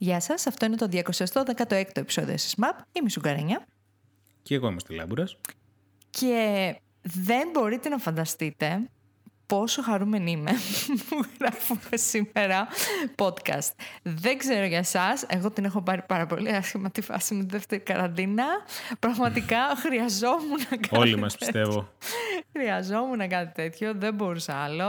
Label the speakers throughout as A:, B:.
A: Γεια σας, αυτό είναι το 216ο επεισόδιο της ΜΑΠ. Είμαι η Σουγκαρένια.
B: Και εγώ είμαι στη Λάμπουρας.
A: Και δεν μπορείτε να φανταστείτε πόσο χαρούμενη είμαι που γράφουμε σήμερα podcast. Δεν ξέρω για εσάς, εγώ την έχω πάρει πάρα πολύ άσχημα τη φάση με τη δεύτερη καραντίνα. Πραγματικά χρειαζόμουν να κάνω
B: Όλοι μας πιστεύω.
A: Χρειαζόμουν να κάνω τέτοιο, δεν μπορούσα άλλο.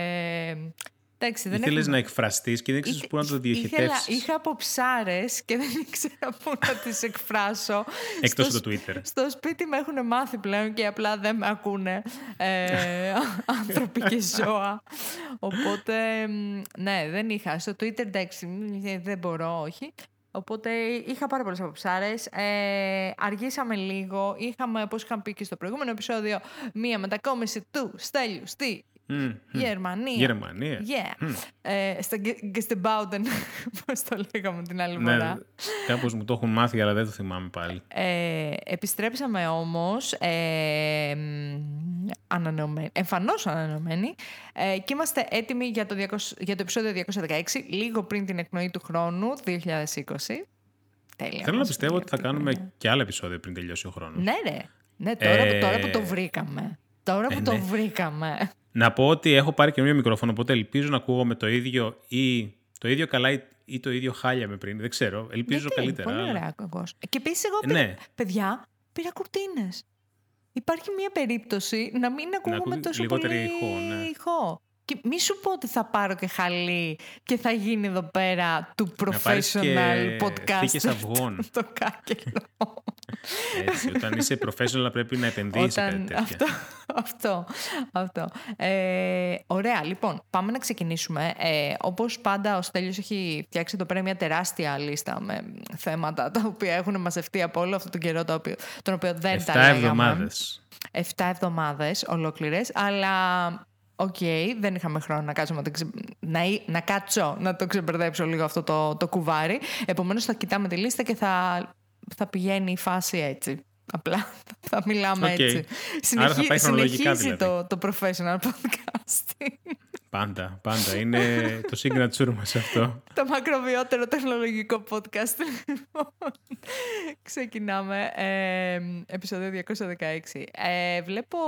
B: Ήθελες να εκφραστείς και δεν ξέρεις πού να το διοχετεύσεις.
A: Είχα αποψάρες και δεν ήξερα πού να τις εκφράσω.
B: Εκτός από το Twitter.
A: Στο σπίτι με έχουν μάθει πλέον και απλά δεν με ακούνε άνθρωποι και ζώα. Οπότε, ναι, δεν είχα. Στο Twitter, εντάξει, δεν μπορώ, όχι. Οπότε είχα πάρα πολλές αποψάρες. Αργήσαμε λίγο. Είχαμε, όπως είχαμε πει και στο προηγούμενο επεισόδιο, μία μετακόμιση του Στέλιου στη Γερμανία. Yeah. Στα Gestebauden, πώς το λέγαμε την άλλη φορά.
B: Ναι, κάπως μου το έχουν μάθει, αλλά δεν το θυμάμαι πάλι.
A: Επιστρέψαμε όμως εμφανώς ανανεωμένοι και είμαστε έτοιμοι για το επεισόδιο 216, λίγο πριν την εκπνοή του χρόνου, 2020. Τέλεια.
B: Θέλω να πιστεύω ότι θα κάνουμε και άλλα επεισόδια πριν τελειώσει ο χρόνος.
A: Ναι, τώρα που το βρήκαμε. Το βρήκαμε.
B: Να πω ότι έχω πάρει καινούριο μικρόφωνο, οπότε ελπίζω να ακούγομαι το ίδιο ή το ίδιο καλά ή το ίδιο χάλια με πριν. Δεν ξέρω. Ελπίζω καλύτερα.
A: Πολύ ωραία ακούγος. Και επίσης εγώ παιδιά, πήρα κουρτίνες. Υπάρχει μια περίπτωση να μην ακούγομαι τόσο πολύ ηχό. Και μη σου πω ότι θα πάρω και χαλί και θα γίνει εδώ πέρα του professional podcast.
B: Θήκες αυγών.
A: Το κάκελο.
B: Έτσι, όταν είσαι professional πρέπει να επενδύσεις σε κάτι τέτοια.
A: Αυτό. Ωραία, λοιπόν, πάμε να ξεκινήσουμε. Όπως πάντα ο Στέλιος έχει φτιάξει εδώ πέρα μια τεράστια λίστα με θέματα τα οποία έχουν μαζευτεί από όλο αυτόν τον καιρό τον οποίο δεν τα λέγαμε. 7 εβδομάδες ολόκληρες, αλλά... δεν είχαμε χρόνο να κάτσω να το ξεμπερδέψω λίγο αυτό το κουβάρι. Επομένως θα κοιτάμε τη λίστα και θα πηγαίνει η φάση έτσι. Απλά θα μιλάμε έτσι. Συνεχίζει το professional podcast.
B: Πάντα. Είναι το signature μας αυτό.
A: Το μακροβιότερο τεχνολογικό podcast. Ξεκινάμε. Επεισόδιο 216. Βλέπω...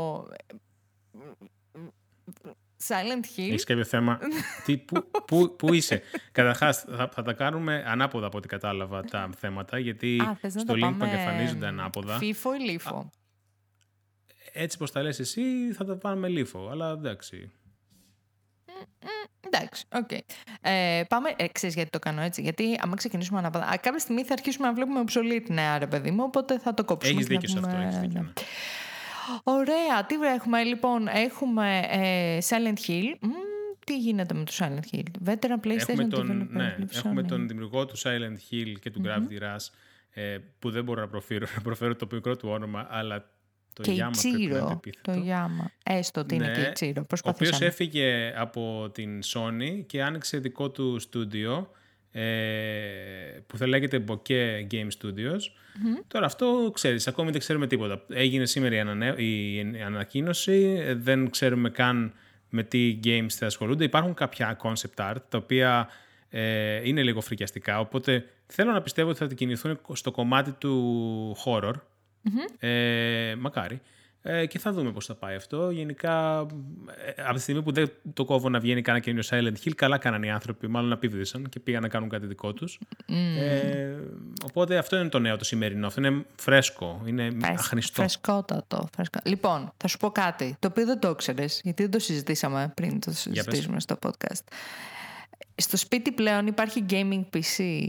A: Silent Hill.
B: Έχεις κάποιο θέμα? Πού είσαι? Καταρχάς θα τα κάνουμε ανάποδα από ό,τι κατάλαβα τα θέματα, γιατί στο link που εμφανίζονται ανάποδα.
A: Φίφο ή λίφο?
B: Έτσι πως τα λες εσύ θα τα πάμε λίφο, αλλά εντάξει.
A: Εντάξει, οκ. Πάμε, ξέρεις γιατί το κάνω έτσι? Γιατί άμα ξεκινήσουμε ανάποδα, κάποια στιγμή θα αρχίσουμε να βλέπουμε obsolete νέα, ρε παιδί μου, οπότε θα το κόψουμε.
B: Έχεις δίκιο σε αυτό, έχεις δίκιο. Ναι.
A: Ωραία, τι έχουμε λοιπόν? Έχουμε Silent Hill. Τι γίνεται με το Silent Hill? Veteran PlayStation
B: έχουμε τον δημιουργό του Silent Hill και του Gravity Rush, που δεν μπορώ να προφέρω το μικρό του όνομα, αλλά το Yama πρέπει να είναι επίθετο.
A: Το Yama, έστω ότι είναι και η Chiro.
B: Ο οποίος έφυγε από την Sony και άνοιξε δικό του στούντιο, που θα λέγεται Bokeh Game Studios. Τώρα αυτό ξέρεις, ακόμη δεν ξέρουμε τίποτα. Έγινε σήμερα η ανακοίνωση, δεν ξέρουμε καν με τι games θα ασχολούνται. Υπάρχουν κάποια concept art τα οποία είναι λίγο φρικιαστικά, οπότε θέλω να πιστεύω ότι θα κινηθούν στο κομμάτι του horror. Μακάρι. Και θα δούμε πώς θα πάει αυτό. Γενικά, από τη στιγμή που δεν το κόβω να βγαίνει κανένα καινούριο Silent Hill, καλά κάνανε οι άνθρωποι, μάλλον απίβδησαν και πήγαν να κάνουν κάτι δικό τους. Οπότε αυτό είναι το νέο, το σημερινό. Αυτό είναι φρέσκο, είναι αχνηστό.
A: Φρεσκότατο. Λοιπόν, θα σου πω κάτι, το οποίο δεν το ξέρεις, γιατί δεν το συζητήσαμε πριν το συζητήσουμε στο podcast. Στο σπίτι πλέον υπάρχει gaming PC.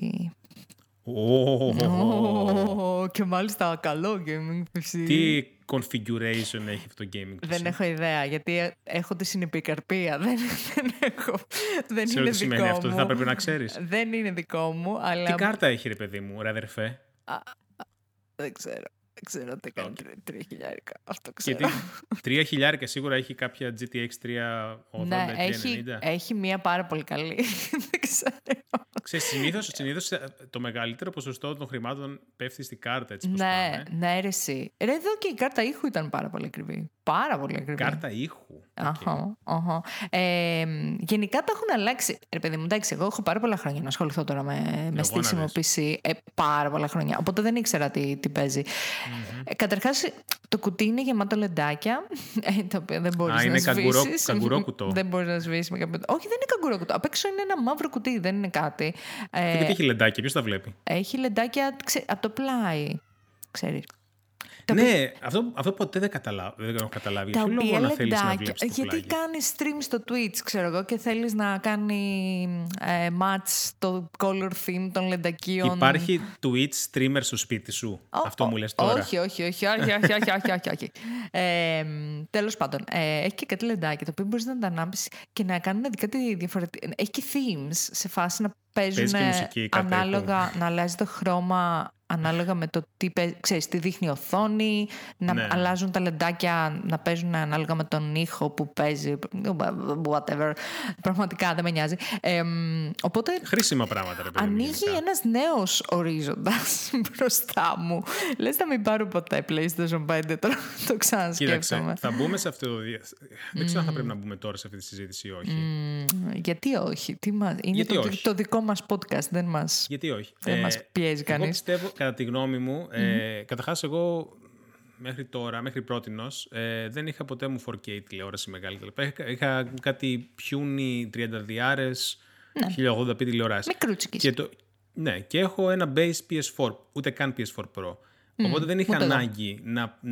A: Και μάλιστα καλό gaming PC.
B: Τι configuration έχει αυτό το gaming PC?
A: Δεν έχω ιδέα, γιατί έχω τη συνεπικαρπία. Δεν είναι δικό μου.
B: Αυτό δεν θα πρέπει να ξέρεις?
A: Δεν είναι δικό μου, αλλά...
B: Τι κάρτα έχει, ρε παιδί μου, ρε αδερφέ?
A: Δεν ξέρω. Δεν ξέρω τι κάνει 3.000. Αυτό ξέρω.
B: Γιατί 3.000 σίγουρα έχει κάποια GTX 380,
A: ναι,
B: 390.
A: Έχει μία πάρα πολύ καλή. Δεν ξέρω.
B: Συνήθως το μεγαλύτερο ποσοστό των χρημάτων πέφτει στην κάρτα, έτσι πως
A: Ναι,
B: πάμε.
A: ναι, ρε, εδώ και η κάρτα ήχου ήταν πάρα πολύ ακριβή. Πάρα πολύ ακριβή.
B: Κάρτα ήχου.
A: Γενικά τα έχουν αλλάξει. Ρε παιδί μου, εντάξει, εγώ έχω πάρα πολλά χρόνια να ασχοληθώ τώρα με στήσιμο PC. Πάρα πολλά χρόνια. Οπότε δεν ήξερα τι παίζει. Καταρχάς, το κουτί είναι γεμάτο λεντάκια, το οποίο δεν μπορείς να σβήσεις.
B: Είναι καγκουρό κουτό.
A: Δεν μπορείς να σβήσεις με κάποιο. Όχι, δεν είναι καγκουρό κουτό. Απ' έξω είναι ένα μαύρο κουτί, δεν είναι κάτι.
B: Γιατί έχει λεντάκια, ποιος τα βλέπει?
A: Έχει λεντάκια από το πλάι, ξέρεις.
B: Ναι, αυτό ποτέ δεν έχω καταλάβει.
A: Τα
B: ποιο λόγο να θέλεις να βλέπεις το
A: γιατί
B: πλάγι?
A: κάνεις stream στο Twitch, ξέρω εγώ, και θέλεις να κάνει match το color theme των λεντακίων.
B: Υπάρχει Twitch streamer στο σπίτι σου? Αυτό μου λες τώρα?
A: Όχι. Τέλος πάντων, έχει και κάτι λεντάκια το οποίο μπορείς να τα ανάψεις και να κάνουν κάτι διαφορετικό. Έχει και themes σε φάση να παίζουν ανάλογα, να αλλάζει το χρώμα ανάλογα με το τι δείχνει η οθόνη, να αλλάζουν τα λεντάκια, να παίζουν ανάλογα με τον ήχο που παίζει, whatever. Πραγματικά δεν με νοιάζει. Οπότε
B: χρήσιμα πράγματα, ρε παιδί.
A: Ανοίγει ένας νέος ορίζοντας μπροστά μου. Λες να μην πάρω ποτέ PlayStation 5, τώρα το ξανασκέφτομαι.
B: Κοίταξε, θα μπούμε σε αυτό το δεν ξέρω αν θα πρέπει να μπούμε τώρα σε αυτή τη συζήτηση ή όχι.
A: Γιατί όχι? Είναι το δικό μας podcast, δεν μας πιέζει κανείς.
B: Εγώ πιστεύω, κατά τη γνώμη μου, καταρχάς εγώ μέχρι πρότινος δεν είχα ποτέ μου 4K τηλεόραση μεγάλη. Είχα κάτι πιούνι 30διάρες, 1080p τηλεοράση.
A: Μικρούτσικης.
B: Ναι, και έχω ένα base PS4, ούτε καν PS4 Pro. Οπότε δεν είχα ανάγκη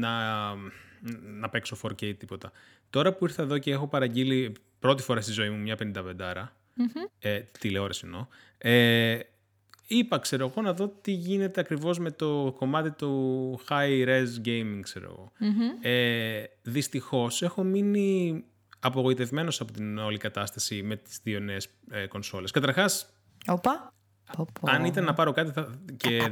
B: να παίξω 4K τίποτα. Τώρα που ήρθα εδώ και έχω παραγγείλει πρώτη φορά στη ζωή μου μια 55άρα, τηλεόραση εννοώ, είπα, ξέρω εγώ, να δω τι γίνεται ακριβώς με το κομμάτι του high-res gaming, ξέρω εγώ. Δυστυχώς έχω μείνει απογοητευμένος από την όλη κατάσταση με τις δύο νέες κονσόλες. Καταρχάς, αν ήταν να πάρω κάτι και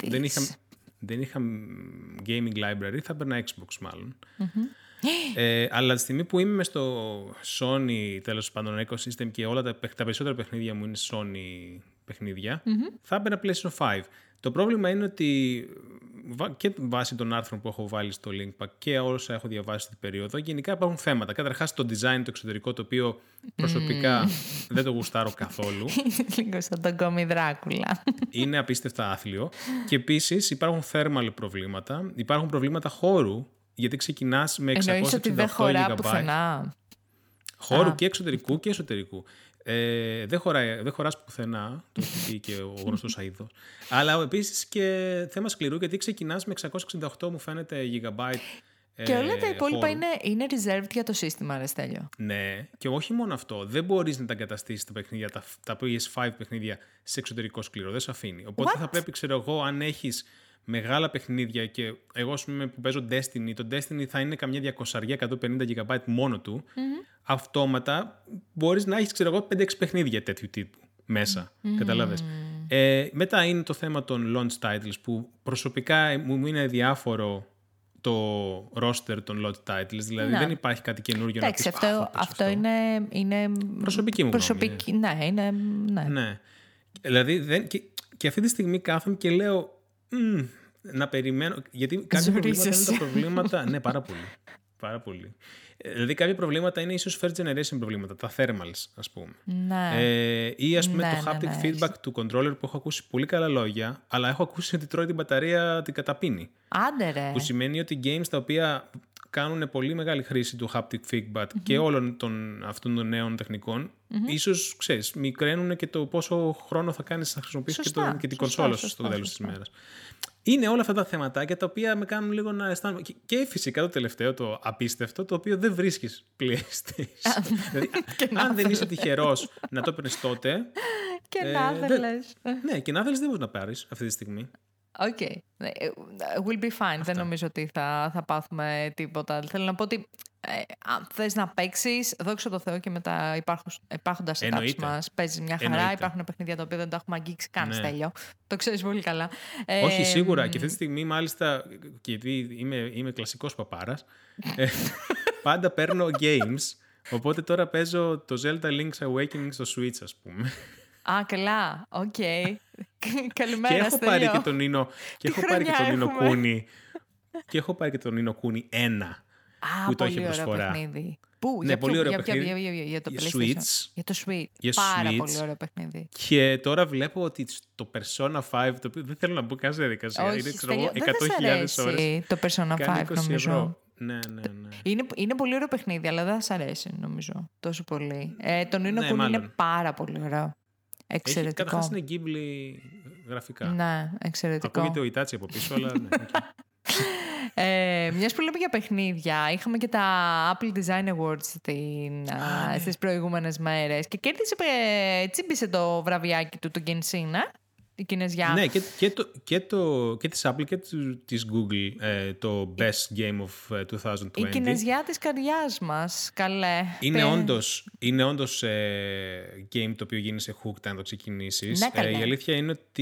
B: δεν είχα gaming library, θα έπαιρνα Xbox μάλλον. Αλλά τη στιγμή που είμαι στο Sony, τέλος πάντων, ecosystem και όλα τα περισσότερα παιχνίδια μου είναι Sony παιχνίδια, θα έπαιρνα PlayStation 5. Το πρόβλημα είναι ότι και βάσει των άρθρων που έχω βάλει στο Linkpack και όσα έχω διαβάσει στην περίοδο, γενικά υπάρχουν θέματα. Καταρχάς το design, το εξωτερικό, το οποίο προσωπικά δεν το γουστάρω καθόλου.
A: Λίγο σαν τον Κόμι Δράκουλα.
B: Είναι απίστευτα άθλιο. Και επίσης υπάρχουν thermal προβλήματα, υπάρχουν προβλήματα χώρου, γιατί ξεκινάς με 668 GB.
A: Εννοείς ότι δεν χωρά πουθενά?
B: Χώρου και εξωτερικού και εσωτερικού. Δεν χωράς πουθενά, το έχει πει και ο γνωστός Αΐδος. Αλλά επίσης και θέμα σκληρού, γιατί ξεκινάς με 668, μου φαίνεται, GB.
A: Και όλα τα υπόλοιπα είναι reserved για το σύστημα, ρε Στέλιο.
B: Ναι, και όχι μόνο αυτό. Δεν μπορείς να τα εγκαταστήσεις τα παιχνίδια, τα PS5 παιχνίδια, σε εξωτερικό σκληρό. Δεν σε αφήνει. Οπότε θα πρέπει, ξέρω εγώ, αν έχεις μεγάλα παιχνίδια, και εγώ που παίζω Destiny, το Destiny θα είναι καμιά 200-150 GB μόνο του, αυτόματα μπορείς να έχεις, ξέρω εγώ, 5-6 παιχνίδια τέτοιου τύπου μέσα. Καταλάβες. Μετά είναι το θέμα των launch titles, που προσωπικά μου είναι διάφορο το roster των launch titles, δηλαδή δεν υπάρχει κάτι καινούργιο να πεις.
A: Αυτό είναι
B: προσωπική μου γνώμη. Ναι. Δηλαδή και αυτή τη στιγμή κάθομαι και λέω να περιμένω, γιατί κάποια προβλήματα είναι τα προβλήματα. Ναι, πάρα πολύ. Δηλαδή κάποια προβλήματα είναι ίσως first generation προβλήματα, τα thermals, ας πούμε. Ή ας πούμε το haptic feedback του controller, που έχω ακούσει πολύ καλά λόγια, αλλά έχω ακούσει ότι τρώει την μπαταρία, την καταπίνει.
A: Άντε ρε.
B: Που σημαίνει ότι games τα οποία κάνουν πολύ μεγάλη χρήση του haptic feedback και όλων αυτών των νέων τεχνικών, ίσως, ξέρεις, μικραίνουν και το πόσο χρόνο θα κάνεις να χρησιμοποιήσεις και την κονσόλα σου στο τέλος της ημέρας. Είναι όλα αυτά τα θεματάκια τα οποία με κάνουν λίγο να αισθάνομαι. Και φυσικά το τελευταίο, το απίστευτο, το οποίο δεν βρίσκεις PlayStation. Δηλαδή, αν δεν είσαι τυχερός να το παίρνεις τότε.
A: Και να θέλεις.
B: Ναι, και να θέλεις δεν μπορείς να πάρεις αυτή τη στιγμή.
A: Okay. We'll be fine.
B: Αυτά.
A: Δεν νομίζω ότι θα πάθουμε τίποτα. Θέλω να πω ότι αν θες να παίξεις, δόξα τω Θεώ και με τα υπάρχοντα setups μας, παίζεις μια χαρά.
B: Εννοείται.
A: Υπάρχουν παιχνίδια τα οποία δεν τα έχουμε αγγίξει καν,
B: Ναι.
A: Στέλιο. Το ξέρεις πολύ καλά.
B: Όχι, σίγουρα. Και αυτή τη στιγμή, μάλιστα, και επειδή είμαι κλασικός παπάρας, πάντα παίρνω games. Οπότε τώρα παίζω το Zelda Link's Awakening στο Switch, ας πούμε.
A: Α, καλά. Οκ. Καλημέρα,
B: Και έχω
A: Στέλιο.
B: πάρει και τον Nino,
A: έχουμε.
B: Kuni. Και έχω πάρει και τον Nino Kuni 1. Που το είχε
A: πολύ ωραίο
B: προσφορά.
A: παιχνίδι. Πού,
B: Ναι,
A: για
B: πολύ
A: ποιο-
B: ωραίο
A: για ποιο-
B: παιχνίδι.
A: για το
B: Για
A: PlayStation.
B: Switch.
A: Για το Switch.
B: Για
A: Πάρα
B: Switch.
A: πολύ ωραίο παιχνίδι.
B: Και τώρα βλέπω ότι το Persona 5, το οποίο δεν θέλω να μπω καν σε διαδικασία,
A: Όχι,
B: είναι
A: Στέλιο, δεν
B: 100.000
A: σ'
B: ώρες.
A: αρέσει το Persona 5,
B: Κάνει 20
A: νομίζω.
B: ευρώ. Ναι.
A: Είναι πολύ ωραίο παιχνίδι, αλλά δεν θα σ' αρέσει, νομίζω, τόσο πολύ. Το Nino
B: Ναι,
A: Kuni
B: μάλλον.
A: είναι πάρα πολύ ωραίο. Εξαιρετικό.
B: Καταρχάς είναι Ghibli γραφικά.
A: Ναι, εξαιρετικό.
B: Ακούγεται ο Ιτάτσι από πίσω, αλλά ναι. οκ.
A: Μιας που λέμε για παιχνίδια, είχαμε και τα Apple Design Awards στις προηγούμενες μέρες και κέρδισε, τσίμπησε το βραβιάκι του το Genshin, η Κινεζιά.
B: Ναι, και της Apple και της Google το Best Game of 2020.
A: Η Κινεζιά της καρδιάς μας, καλέ.
B: Είναι όντως game το οποίο γίνει σε hooked αν το ξεκινήσεις.
A: Ναι, καλέ.
B: Η αλήθεια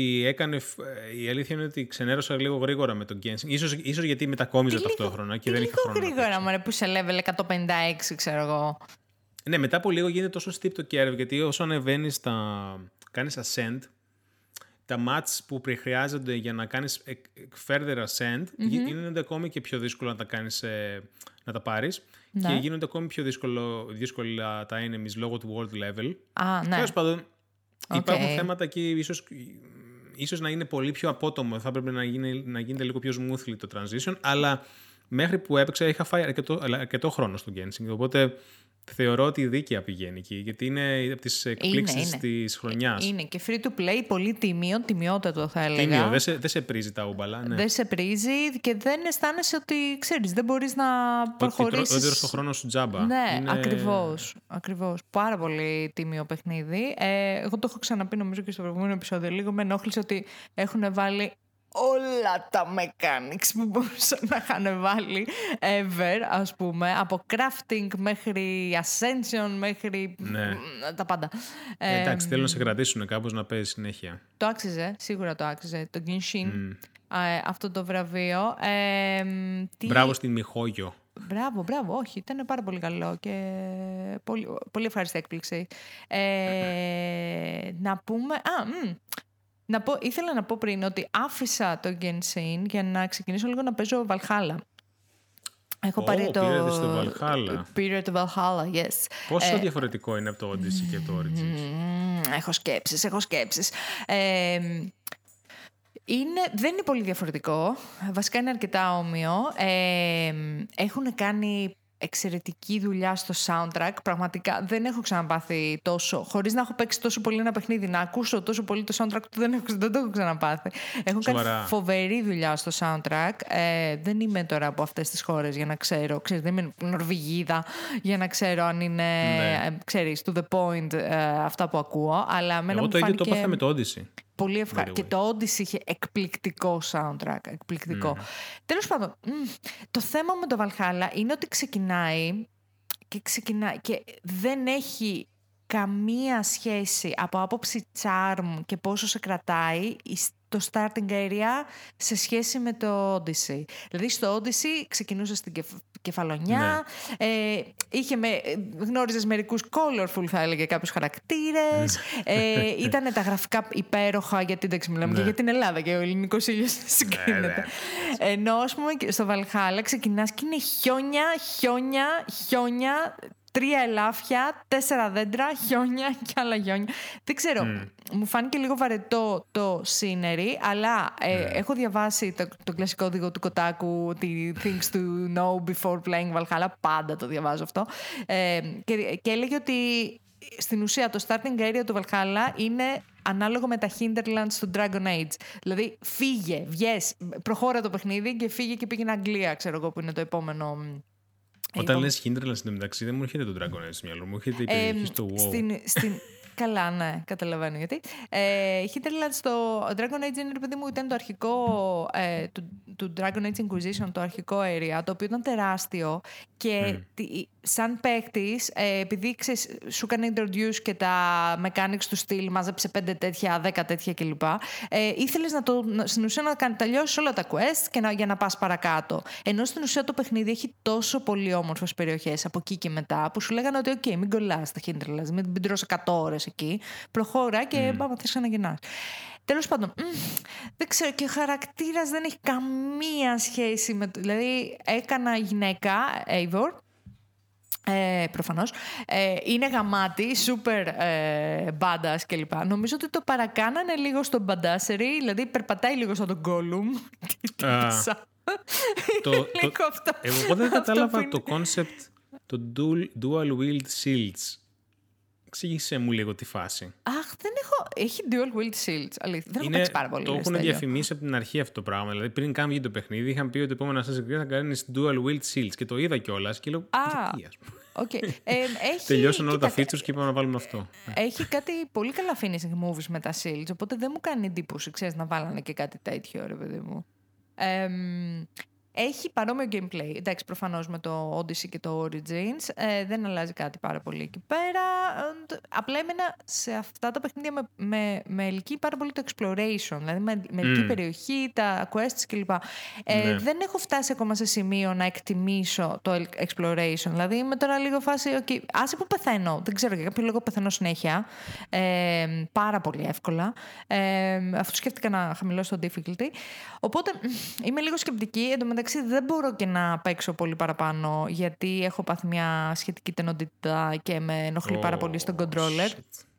B: είναι ότι ξενέρωσα λίγο γρήγορα με το Genshin. Ίσως γιατί μετακόμιζα ταυτόχρονα και δεν είχα χρόνο.
A: Λίγο γρήγορα, μωρέ, που σε level 156, ξέρω εγώ.
B: Ναι, μετά από λίγο γίνεται τόσο steep το curve, γιατί όσο ανεβαίνεις κάνεις ascend, τα mats που χρειάζονται για να κάνεις further ascend γίνονται ακόμη και πιο δύσκολο να τα κάνεις, να τα πάρεις,
A: Ναι.
B: και γίνονται ακόμη πιο δύσκολα τα enemies λόγω του world level.
A: Α, ναι.
B: Τέλος πάντων, υπάρχουν
A: Οκ.
B: θέματα εκεί, ίσως να είναι πολύ πιο απότομο, θα έπρεπε να γίνεται λίγο πιο smoothly το transition, αλλά μέχρι που έπαιξα είχα φάει αρκετό χρόνο στο Genshin, οπότε θεωρώ ότι δίκαια πηγαίνει εκεί, γιατί είναι από τις εκπλήξεις της χρονιάς.
A: Είναι και free to play, πολύ τιμιότατο θα έλεγα.
B: Τίμιο, δεν σε πρίζει τα ούμπαλα. Ναι.
A: Δεν σε πρίζει και δεν αισθάνεσαι ότι, ξέρεις, δεν μπορείς να προχωρήσεις.
B: Ότι έδωσες το χρόνο σου τζάμπα.
A: Ναι,
B: Είναι...
A: ακριβώς. Πάρα πολύ τίμιο παιχνίδι. Εγώ το έχω ξαναπεί νομίζω και στο προηγούμενο επεισόδιο. Λίγο με ενόχλησε ότι έχουν βάλει όλα τα mechanics που μπορούσαν να είχαν βάλει ever, ας πούμε, από crafting μέχρι ascension μέχρι τα πάντα.
B: Εντάξει, θέλουν να σε κρατήσουν κάπως να παίζεις συνέχεια.
A: Το άξιζε, σίγουρα το άξιζε το Genshin, αυτό το βραβείο.
B: Μπράβο στην Μιχόγιο.
A: Μπράβο, όχι, ήταν πάρα πολύ καλό και πολύ, πολύ ευχαριστή έκπληξη. Να πούμε... ήθελα να πω πριν ότι άφησα το Genshin για να ξεκινήσω λίγο να παίζω Valhalla. Έχω πάρει
B: πήρατε στο Valhalla.
A: Πήρε το Valhalla, yes.
B: Πόσο διαφορετικό είναι από το Odyssey και το Origins?
A: Έχω σκέψεις. Δεν είναι πολύ διαφορετικό. Βασικά είναι αρκετά όμοιο. Έχουν κάνει εξαιρετική δουλειά στο soundtrack. Πραγματικά δεν έχω ξαναπάθει τόσο, χωρίς να έχω παίξει τόσο πολύ ένα παιχνίδι, να ακούσω τόσο πολύ το soundtrack του, δεν το έχω ξαναπάθει. Έχουν κάνει φοβερή δουλειά στο soundtrack. Δεν είμαι τώρα από αυτές τις χώρες για να ξέρω, δεν είμαι Νορβηγίδα για να ξέρω αν είναι, ξέρεις, to the point αυτά που ακούω. Αλλά
B: εγώ το ίδιο το έπαθα με το Odyssey.
A: Πολύ ευχαριστώ. Και το Odyssey είχε εκπληκτικό soundtrack. Εκπληκτικό. Τέλος πάντων, το θέμα με το Valhalla είναι ότι ξεκινάει και δεν έχει καμία σχέση από άποψη charm και πόσο σε κρατάει το starting area σε σχέση με το Odyssey. Δηλαδή στο Odyssey ξεκινούσε στην κεφαλονιά, γνώριζες μερικούς colorful, θα έλεγε, κάποιους χαρακτήρες, ήταν τα γραφικά υπέροχα, γιατί δεν μιλάμε και για την Ελλάδα και ο ελληνικός ήλιος συγκρίνεται. Ενώ ας πούμε στο Valhalla ξεκινάς και είναι χιόνια, 3 ελάφια, 4 δέντρα, χιόνια και άλλα χιόνια. Δεν ξέρω, μου φάνηκε λίγο βαρετό το scenery, αλλά έχω διαβάσει το κλασικό οδηγό του Kotaku, the things to know before playing Valhalla, πάντα το διαβάζω αυτό, και έλεγε ότι στην ουσία το starting area του Valhalla είναι ανάλογο με τα hinterlands του Dragon Age. Δηλαδή βγες, προχώρα το παιχνίδι και φύγε και πήγαινε Αγγλία, ξέρω εγώ, που είναι το επόμενο.
B: Όταν λες Hinterlands στην μεταξύ, δεν μου έρχεται το Dragon Age στο μυαλό μου, έρχεται η περιοχή στο WoW.
A: Καλά, ναι, καταλαβαίνω γιατί. Hinterlands στο Dragon Age είναι, παιδί μου, ήταν το αρχικό του Dragon Age Inquisition, το αρχικό area, το οποίο ήταν τεράστιο και σαν παίκτης, επειδή σου έκανε introduce και τα mechanics του στυλ, μάζεψε 5 τέτοια, 10 τέτοια κλπ. Ήθελες στην ουσία να τελειώσεις όλα τα quests για να πας παρακάτω. Ενώ στην ουσία το παιχνίδι έχει τόσο πολύ όμορφες περιοχές από εκεί και μετά, που σου λέγανε ότι OK, μην κολλάς στα Hinterlands, μην τρως 100 ώρες εκεί, προχώρα και πάμε, θες να γεννάς. Τέλος πάντων, δεν ξέρω, και ο χαρακτήρας δεν έχει καμία σχέση με το. Δηλαδή, έκανα γυναίκα, Eivor, προφανώς, είναι γαμάτη, super badass κλπ. Νομίζω ότι το παρακάνανε λίγο στο μπαντάσερι, δηλαδή περπατάει λίγο σαν τον Gollum.
B: Εγώ δεν κατάλαβα το concept, το dual wield shields. Εξήγησέ μου λίγο τη φάση.
A: Αχ, δεν έχω. Έχει dual wield shields. Αλήθεια. Δεν έχω παίξει πάρα πολύ.
B: Το έχουν διαφημίσει από την αρχή αυτό το πράγμα. Δηλαδή, πριν καν βγει το παιχνίδι, είχαν πει ότι το επόμενο Assassin's Creed θα κάνει dual wield shields. Και το είδα κιόλας και λέω.
A: Okay.
B: Τελειώσαν όλα τα features και είπαμε να βάλουμε αυτό.
A: Έχει κάτι πολύ καλά finishing moves με τα shields, οπότε δεν μου κάνει εντύπωση, ξέρεις, να βάλανε και κάτι τέτοιο, ρε παιδί μου. Έχει παρόμοιο gameplay. Εντάξει, προφανώς με το Odyssey και το Origins. Δεν αλλάζει κάτι πάρα πολύ εκεί πέρα. Απλά έμενα σε αυτά τα παιχνίδια με ελκύει πάρα πολύ το exploration. Δηλαδή με ελκύει περιοχή, τα quests κλπ. Δεν έχω φτάσει ακόμα σε σημείο να εκτιμήσω το exploration. Δηλαδή είμαι τώρα λίγο φάση. Okay, άσε που πεθαίνω. Δεν ξέρω, για κάποιο λόγο πεθαίνω συνέχεια. Πάρα πολύ εύκολα. Αφού σκέφτηκα να χαμηλώσω το difficulty. Οπότε είμαι λίγο σκεπτική. Εν τω μεταξύ, δεν μπορώ και να παίξω πολύ παραπάνω, γιατί έχω πάθει μια σχετική τενοντότητα και με ενοχλεί πάρα πολύ στον controller.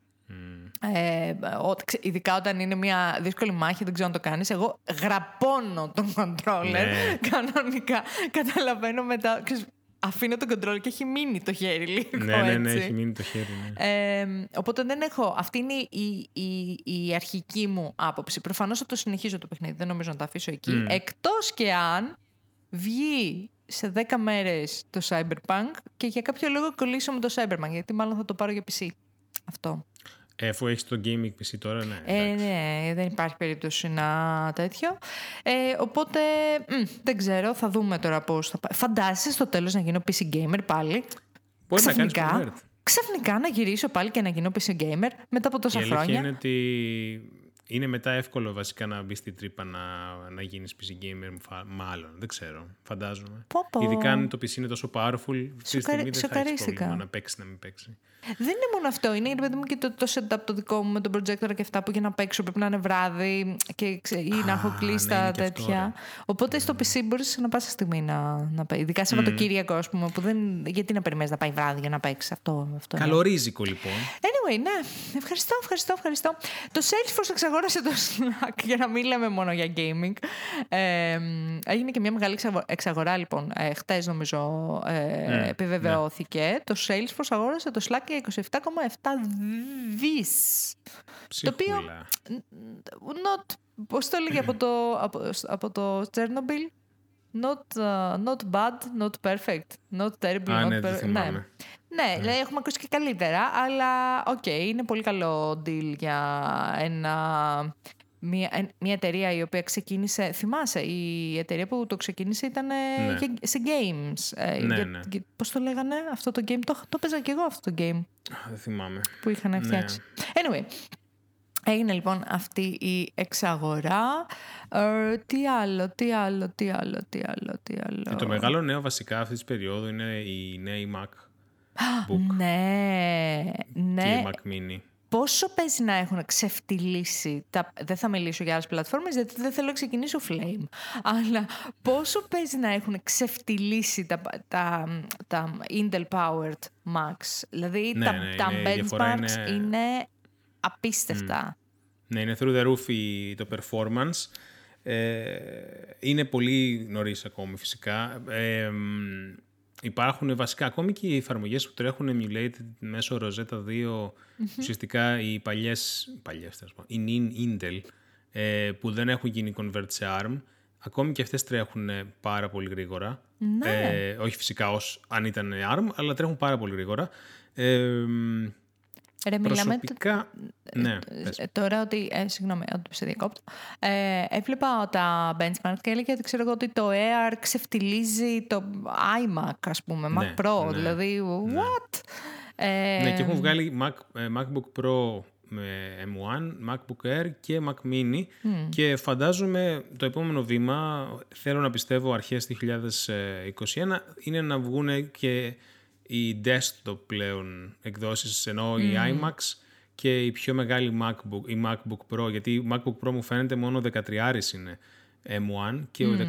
A: Ειδικά όταν είναι μια δύσκολη μάχη, δεν ξέρω αν το κάνεις. Εγώ γραπώνω τον controller κανονικά. Καταλαβαίνω μετά. Αφήνω τον controller και έχει μείνει το χέρι λίγο.
B: Ναι, έχει μείνει το χέρι.
A: Οπότε δεν έχω. Αυτή είναι η αρχική μου άποψη. Προφανώς θα το συνεχίζω το παιχνίδι. Δεν νομίζω να το αφήσω εκεί. Εκτός και αν βγει σε 10 μέρες το Cyberpunk και για κάποιο λόγο κολλήσω με το Cyberpunk, γιατί μάλλον θα το πάρω για PC. Αυτό.
B: Αφού έχεις το gaming PC τώρα, ναι.
A: Ναι, δεν υπάρχει περίπτωση να τέτοιο. Οπότε, δεν ξέρω, θα δούμε τώρα πώς θα πάει. Φαντάζεσαι στο τέλος να γίνω PC gamer πάλι.
B: Πώς να κάνεις convert.
A: Ξαφνικά να γυρίσω πάλι και να γίνω PC gamer μετά από τόσα χρόνια.
B: Είναι ότι είναι μετά εύκολο βασικά να μπει στην τρύπα να γίνεις PC gamer, μάλλον. Δεν ξέρω. Φαντάζομαι. Ειδικά αν το PC είναι τόσο powerful, αυτή τη στιγμή δεν θα έχεις πρόβλημα να παίξει, να μην παίξει.
A: Δεν είναι μόνο αυτό. Είναι, παιδί μου, και το setup το δικό μου με τον projector και αυτά που για να παίξω πρέπει να είναι βράδυ ή να έχω κλείσει τα τέτοια. Οπότε στο PC μπορείς να πάσα στιγμή να παίξει. Ειδικά Σαββατοκύριακο, ας πούμε, που δεν. Γιατί να περιμένεις να πάει βράδυ για να παίξει αυτό.
B: Καλορίζικο, λοιπόν.
A: Anyway, ναι. Ευχαριστώ. Το Salesforce εξαγόρασε το Slack, για να μην λέμε μόνο για gaming. Έγινε και μια μεγάλη εξαγορά, λοιπόν. Χτες, νομίζω, επιβεβαιώθηκε. Το Salesforce αγόρασε το Slack για 27,7 δις.
B: Ψυχούλα.
A: Το οποίο, πώς το έλεγε από το Chernobyl? Not bad, not perfect, not terrible, not perfect. Ναι, δηλαδή έχουμε ακούσει και καλύτερα, αλλά είναι πολύ καλό deal για μια εταιρεία η οποία ξεκίνησε. Θυμάσαι, η εταιρεία που το ξεκίνησε ήταν σε games. Πώς το λέγανε αυτό το game? Το παίζα και εγώ αυτό το game.
B: Δεν θυμάμαι.
A: Που είχαν φτιάξει. Anyway, έγινε λοιπόν αυτή η εξαγορά. Τι άλλο.
B: Το μεγάλο νέο βασικά αυτή τη περίοδου είναι η νέα MacBook.
A: Ναι.
B: Και η Mac Mini.
A: Πόσο παίζει να έχουν ξεφτυλίσει δεν θα μιλήσω για άλλες πλατφόρμες, γιατί δεν θέλω να ξεκινήσω Flame. Αλλά πόσο παίζει να έχουν ξεφτυλίσει τα Intel Powered Macs. Δηλαδή τα benchmarks είναι απίστευτα.
B: Ναι, είναι through the roof το performance. Είναι πολύ νωρίς ακόμη φυσικά. Υπάρχουν βασικά ακόμη και οι εφαρμογές που τρέχουν emulated μέσω Rosetta 2, ουσιαστικά οι παλιές η Intel, που δεν έχουν γίνει convert σε ARM, ακόμη και αυτές τρέχουν πάρα πολύ γρήγορα. Όχι φυσικά αν ήταν ARM, αλλά τρέχουν πάρα πολύ γρήγορα. Προσωπικά, ναι.
A: Τώρα ότι, συγγνώμη, ότι σε διακόπτω. Έβλεπα τα benchmark και έλεγε ότι ξέρω εγώ ότι το Air ξεφτιλίζει το iMac, ας πούμε, Mac Pro, δηλαδή, what?
B: Ναι, και έχουν βγάλει MacBook Pro με M1, MacBook Air και Mac Mini και φαντάζομαι το επόμενο βήμα, θέλω να πιστεύω αρχές 2021, είναι να βγουν και οι desktop πλέον εκδόσεις, ενώ οι iMacs και η πιο μεγάλη MacBook Pro, γιατί η MacBook Pro μου φαίνεται μόνο 13 είναι M1 και ο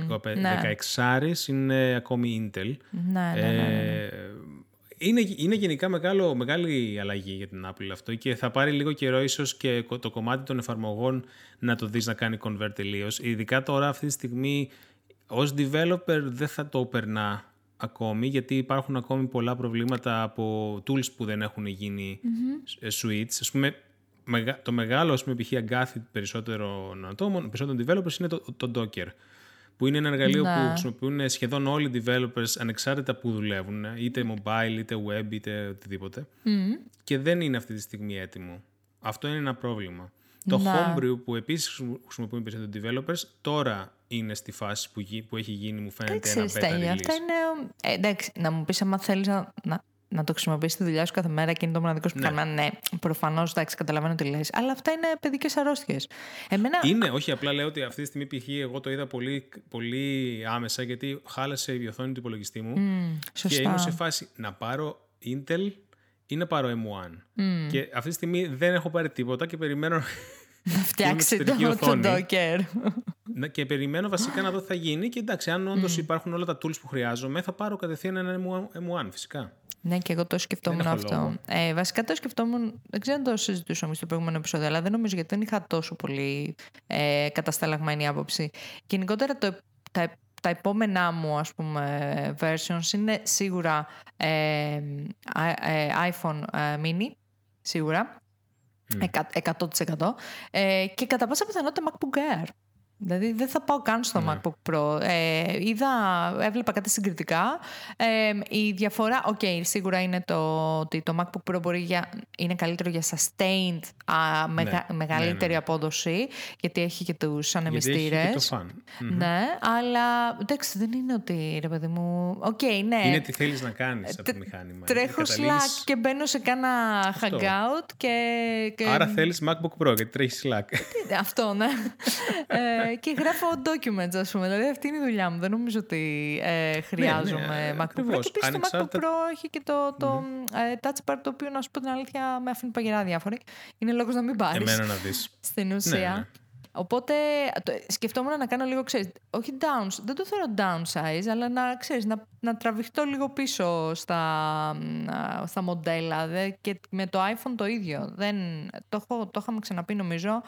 B: 16 είναι ακόμη Intel.
A: Ναι.
B: Είναι γενικά μεγάλη αλλαγή για την Apple αυτό και θα πάρει λίγο καιρό ίσως και το κομμάτι των εφαρμογών να το δεις να κάνει convert τελείως. Ειδικά τώρα αυτή τη στιγμή ως developer δεν θα το περνά ακόμη, γιατί υπάρχουν ακόμη πολλά προβλήματα από tools που δεν έχουν γίνει suites. Ας πούμε, το μεγάλο π.χ. αγκάθι περισσότερων ατόμων, περισσότερων developers είναι το Docker, που είναι ένα εργαλείο που χρησιμοποιούν σχεδόν όλοι οι developers ανεξάρτητα που δουλεύουν, είτε mobile, είτε web, είτε οτιδήποτε. Και δεν είναι αυτή τη στιγμή έτοιμο. Αυτό είναι ένα πρόβλημα. Το Homebrew που επίσης χρησιμοποιούν περισσότερο developers, τώρα είναι στη φάση που έχει γίνει, μου φαίνεται, ένα beta release.
A: Αυτά είναι, εντάξει, να μου πεις άμα θέλεις να το χρησιμοποιήσεις στη δουλειά σου κάθε μέρα και είναι το μοναδικό σου πράγμα. Ναι, προφανώς, εντάξει, καταλαβαίνω τι λες. Αλλά αυτά είναι παιδικές αρρώστιες.
B: Είναι, όχι, απλά λέω ότι αυτή τη στιγμή π.χ. εγώ το είδα πολύ, πολύ άμεσα, γιατί χάλασε η οθόνη του υπολογιστή μου και ήμουν σε φάση να πάρω Intel ή να πάρω M1. Και αυτή τη στιγμή δεν έχω πάρει τίποτα και περιμένω
A: να φτιάξει το Docker.
B: Και περιμένω βασικά να δω τι θα γίνει και εντάξει, αν όντως υπάρχουν όλα τα tools που χρειάζομαι, θα πάρω κατευθείαν ένα M1 φυσικά.
A: Ναι, και εγώ το σκεφτόμουν αυτό. Βασικά το σκεφτόμουν, δεν ξέρω αν το συζητούσαμε στο προηγούμενο επεισόδιο, αλλά δεν νομίζω, γιατί δεν είχα τόσο πολύ κατασταλαγμένη άποψη. Γενικότερα τα επόμενά μου, ας πούμε, versions είναι σίγουρα iPhone mini, σίγουρα, 100%, και κατά πάσα πιθανότητα MacBook Air. Δηλαδή δεν θα πάω καν στο MacBook Pro. Έβλεπα κάτι συγκριτικά. Η διαφορά, σίγουρα είναι ότι το MacBook Pro είναι καλύτερο για sustained, μεγαλύτερη απόδοση, γιατί έχει και τους ανεμιστήρες. Ναι, αλλά εντάξει, δεν είναι ότι, ρε παιδί μου, ναι.
B: Είναι τι θέλεις να κάνεις από το μηχάνημα.
A: Τρέχω Slack και μπαίνω σε κάνα hangout και...
B: Άρα θέλεις MacBook Pro, γιατί τρέχεις Slack.
A: Αυτό, ναι. Και γράφω documents, ας πούμε. Δηλαδή αυτή είναι η δουλειά μου. Δεν νομίζω ότι χρειάζομαι MacBook Pro. Και επίσης το MacBook Pro έχει και το Touch Bar, το οποίο, να σου πω την αλήθεια, με αφήνει παγερά διάφοροι. Είναι λόγος να μην πάρεις.
B: Εμένα να δεις.
A: Στην ουσία. Ναι. Οπότε σκεφτόμουν να κάνω λίγο, ξέρεις, όχι δεν το θέλω downsize, αλλά να τραβηχτώ λίγο πίσω στα μοντέλα. Και με το iPhone το ίδιο. Το είχαμε ξαναπεί, νομίζω.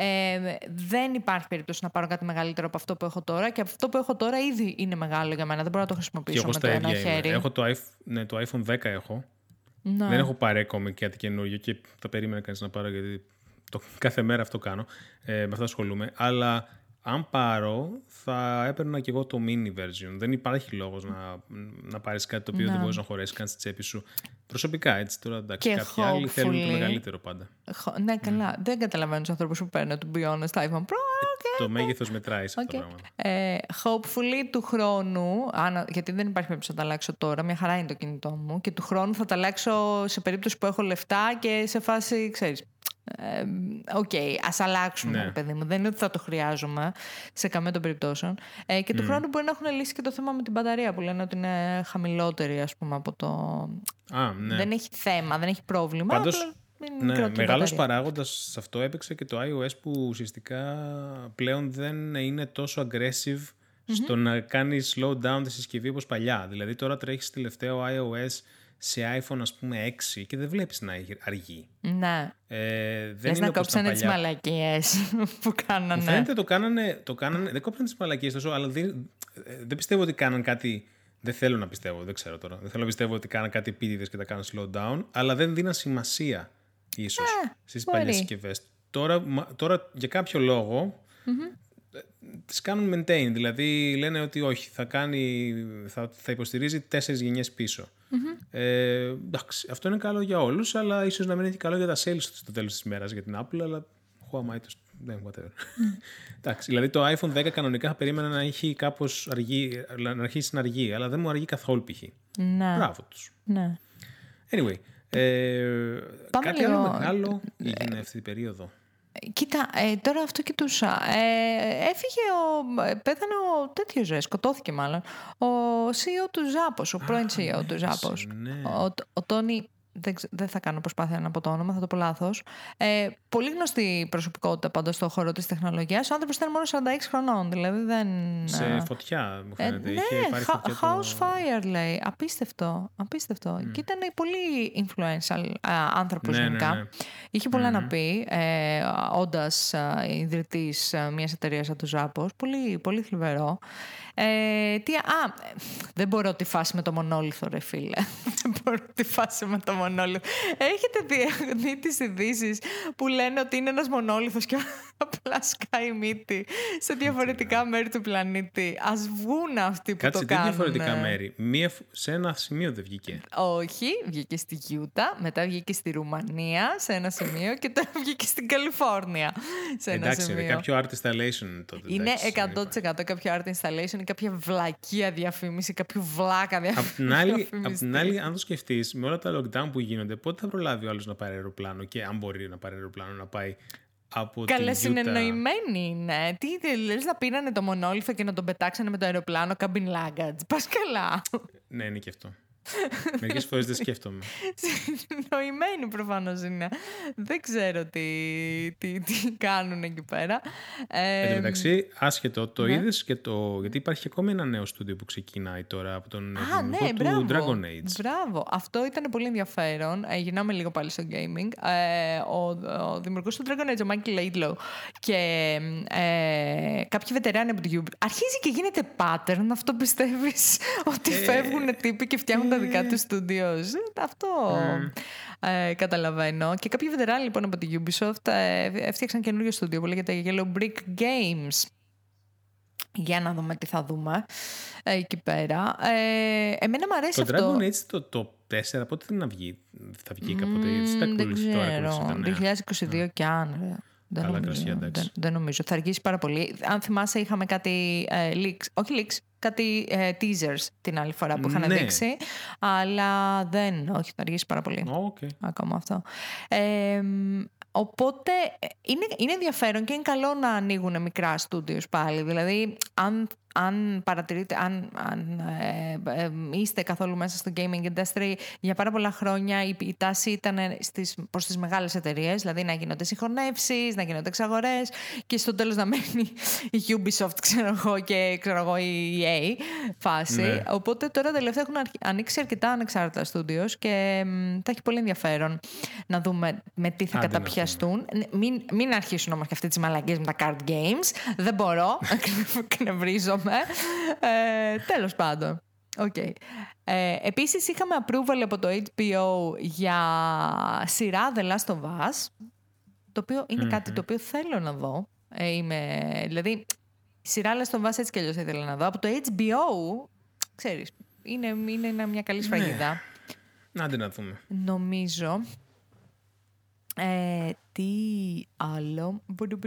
A: Δεν υπάρχει περίπτωση να πάρω κάτι μεγαλύτερο από αυτό που έχω τώρα, και αυτό που έχω τώρα ήδη είναι μεγάλο για μένα. Δεν μπορώ να το χρησιμοποιήσω με το ένα χέρι.
B: Έχω το iPhone 10 έχω. Ναι. Δεν έχω πάρει ακόμη κάτι καινούργιο και θα περίμενα κανείς να πάρω, γιατί κάθε μέρα αυτό κάνω, με αυτό ασχολούμαι. Αλλά αν πάρω, θα έπαιρνα και εγώ το mini version. Δεν υπάρχει λόγος να πάρεις κάτι το οποίο δεν μπορείς να χωρέσεις καν στη τσέπη σου. Προσωπικά, έτσι. Τώρα, εντάξει, και κάποιοι άλλοι θέλουν το μεγαλύτερο πάντα.
A: Ναι, καλά. Δεν καταλαβαίνω τους ανθρώπους που παίρνουν το iPhone Pro.
B: Το μέγεθος μετράει σε αυτό το πράγμα.
A: Hopefully του χρόνου, γιατί δεν υπάρχει περίπτωση να τα αλλάξω τώρα, μια χαρά είναι το κινητό μου, και του χρόνου θα τα αλλάξω σε περίπτωση που έχω λεφτά και σε φάση, ξέρεις, ας αλλάξουμε, παιδί μου. Δεν είναι ότι θα το χρειάζομαι σε καμία των περιπτώσεων. Και του χρόνου μπορεί να έχουν λύσει και το θέμα με την μπαταρία, που λένε ότι είναι χαμηλότερη, ας πούμε, από το... Δεν έχει θέμα, δεν έχει πρόβλημα.
B: Πάντως, μεγάλος παράγοντας σε αυτό έπαιξε και το iOS, που ουσιαστικά πλέον δεν είναι τόσο aggressive στο να κάνει slow down τη συσκευή όπως παλιά. Δηλαδή τώρα τρέχεις τελευταίο iOS σε iPhone, ας πούμε, 6 και δεν βλέπεις να αργεί.
A: Ναι.
B: Δεν είναι
A: να κόψανε τις μαλακίες που κάνανε.
B: Μου φαίνεται το κάνανε, δεν κόψανε τις μαλακίες τόσο, αλλά δεν πιστεύω ότι κάναν κάτι. Δεν θέλω να πιστεύω, δεν ξέρω τώρα. Δεν θέλω να πιστεύω ότι κάναν κάτι επίτηδες και τα κάναν slow down, αλλά δεν δίναν σημασία ίσως στις παλιές συσκευές. Τώρα για κάποιο λόγο τις κάνουν maintain, δηλαδή λένε ότι όχι, θα υποστηρίζει 4 γενιές πίσω. Εντάξει, αυτό είναι καλό για όλους, αλλά ίσως να μην είναι καλό για τα sales στο τέλος της ημέρας για την Apple, αλλά who am I to... whatever. Εντάξει, δηλαδή το iPhone 10 κανονικά θα περίμενα να έχει κάπως αργή, να αρχίσει να αργεί, αλλά δεν μου αργεί καθόλου π.χ.
A: Ναι.
B: Μπράβο τους.
A: Ναι.
B: Anyway, κάτι
A: λίγο...
B: άλλο μεγάλο έγινε αυτή την περίοδο.
A: Κοίτα, τώρα αυτό κοιτούσα. Πέθανε ο τέτοιος, σκοτώθηκε μάλλον, ο CEO του Zappos, ο πρώην CEO του Zappos.
B: Ναι.
A: Ο Τόνι, δεν θα κάνω προσπάθεια να πω το όνομα, θα το πω λάθος. Πολύ γνωστή προσωπικότητα πάντως στον χώρο της τεχνολογίας. Ο άνθρωπος ήταν μόνο 46 χρονών, δηλαδή δεν...
B: Σε φωτιά, μου φαίνεται.
A: Ναι, house fire λέει. Απίστευτο. Και ήταν πολύ influential άνθρωπος γενικά.
B: Ναι.
A: Είχε πολλά να πει, όντας ιδρυτής μιας εταιρείας από το Zappos. Πολύ, πολύ θλιβερό. Δεν μπορώ τη φάση με το μονόλιθο, ρε φίλε. Δεν μπορώ τη φάση με το μονόλιθο. Έχετε δει τις ειδήσεις που λένε ότι είναι ένας μονόλιθος και απλά σκάει μύτη σε διαφορετικά μέρη του πλανήτη? Ας βγουν αυτοί που το κάνουν.
B: Κάτσε, διαφορετικά μέρη. Σε ένα σημείο δεν βγήκε.
A: Όχι, βγήκε στη Γιούτα, μετά βγήκε στη Ρουμανία σε ένα σημείο και τώρα βγήκε στην Καλιφόρνια σε ένα σημείο.
B: Εντάξει, κάποιο art installation τότε.
A: Είναι 100% κάποιο art installation ή κάποια βλακεία διαφήμιση, κάποιο βλάκα διαφήμιση.
B: Απ' την άλλη, αν το σκεφτείς, με όλα τα lockdown που γίνονται, πότε θα προλάβει ο άλλος να πάρει αεροπλάνο και αν μπορεί να πάρει αεροπλάνο να πάει από την Utah?
A: Καλά, συνεννοημένοι είναι. Τι λες, να πήρανε το μονόλιθο και να τον πετάξανε με το αεροπλάνο cabin luggage? Πας καλά.
B: Ναι, είναι και αυτό. Μερικές φορές δεν σκέφτομαι.
A: Συνεννοημένοι προφανώς είναι. Δεν ξέρω τι κάνουν εκεί πέρα.
B: Εν τω μεταξύ, άσχετο, το είδες και γιατί υπάρχει ακόμη ένα νέο στούντιο που ξεκινάει τώρα από τον δημιουργό του Dragon Age.
A: Μπράβο. Αυτό ήταν πολύ ενδιαφέρον. Γυρνάμε λίγο πάλι στο gaming. Ο δημιουργός του Dragon Age, ο Michael Laidlaw, και κάποιοι βετεράνοι από το Ubisoft. Αρχίζει και γίνεται pattern, αυτό πιστεύεις? Ότι φεύγουν τύποι και φτιάχνουν τα δικά του studios. Αυτό καταλαβαίνω. Και κάποιοι βετεράνοι λοιπόν από τη Ubisoft έφτιαξαν καινούριο στούντιο που λέγεται Yellow Brick Games. Για να δούμε τι θα δούμε εκεί πέρα. Εμένα μου αρέσει
B: το
A: αυτό.
B: Το Dragon Age το 4 πότε θα βγει κάποτε?
A: Δεν ξέρω. 2022 κι αν. Δεν νομίζω. Θα αργήσει πάρα πολύ. Αν θυμάσαι, είχαμε κάτι leaks. Όχι leaks, κάτι teasers την άλλη φορά που είχαν δείξει. Αλλά όχι, θα αργήσει πάρα πολύ. Ακόμα αυτό. Οπότε είναι ενδιαφέρον και είναι καλό να ανοίγουν μικρά στούντιος πάλι. Δηλαδή, αν παρατηρείτε, αν είστε καθόλου μέσα στο gaming industry, για πάρα πολλά χρόνια η τάση ήταν προς τις μεγάλες εταιρείες, δηλαδή να γίνονται συγχωνεύσεις, να γίνονται εξαγορές και στο τέλος να μένει η Ubisoft, και η EA φάση. Ναι. Οπότε τώρα τελευταία έχουν ανοίξει αρκετά ανεξάρτητα στούντιος και θα έχει πολύ ενδιαφέρον να δούμε με τι θα καταπιαστούν. Μην αρχίσουν όμως και αυτές τις μαλακίες με τα card games. Δεν μπορώ, κνευρίζομαι. Τέλος πάντων. Okay. Επίσης είχαμε approval από το HBO για σειρά The Last of Us, το οποίο είναι κάτι το οποίο θέλω να δω. Δηλαδή, σειρά Last of Us έτσι κι αλλιώς ήθελα να δω. Από το HBO, ξέρεις, είναι μια καλή σφραγίδα.
B: Άντε να δούμε.
A: Νομίζω. Τι άλλο?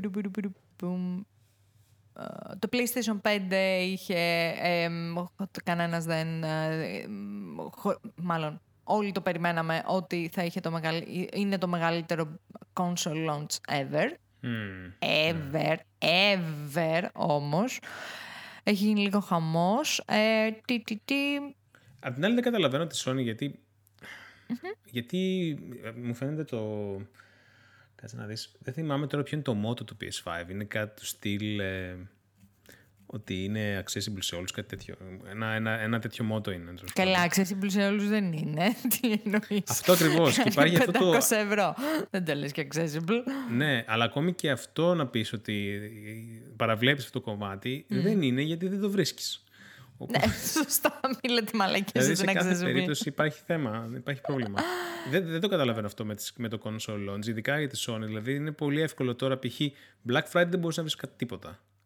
A: Το PlayStation 5 είχε, κανένας δεν, μάλλον όλοι το περιμέναμε ότι θα είχε είναι το μεγαλύτερο console launch ever. Ever όμως. Έχει γίνει λίγο χαμός.
B: Απ' την άλλη δεν καταλαβαίνω τη Sony γιατί μου φαίνεται κάτσε να δεις. Δεν θυμάμαι τώρα ποιο είναι το motto του PS5. Είναι κάτι του στυλ ότι είναι accessible σε όλους, κάτι τέτοιο. Ένα τέτοιο motto είναι.
A: Καλά, accessible σε όλους δεν είναι. Τι εννοείς?
B: Αυτό ακριβώς. Και υπάρχει
A: 500 ευρώ. Δεν το λες και accessible.
B: Ναι, αλλά ακόμη και αυτό να πεις ότι παραβλέπεις αυτό το κομμάτι, δεν είναι γιατί δεν το βρίσκεις.
A: Ναι, σωστά, μην λέτε μαλακίες.
B: Δηλαδή σε κάθε περίπτωση υπάρχει θέμα, υπάρχει πρόβλημα. Δεν το καταλαβαίνω αυτό με το console launch, ειδικά για τη Sony. Δηλαδή είναι πολύ εύκολο τώρα, π.χ. Black Friday δεν μπορείς να βρεις τίποτα.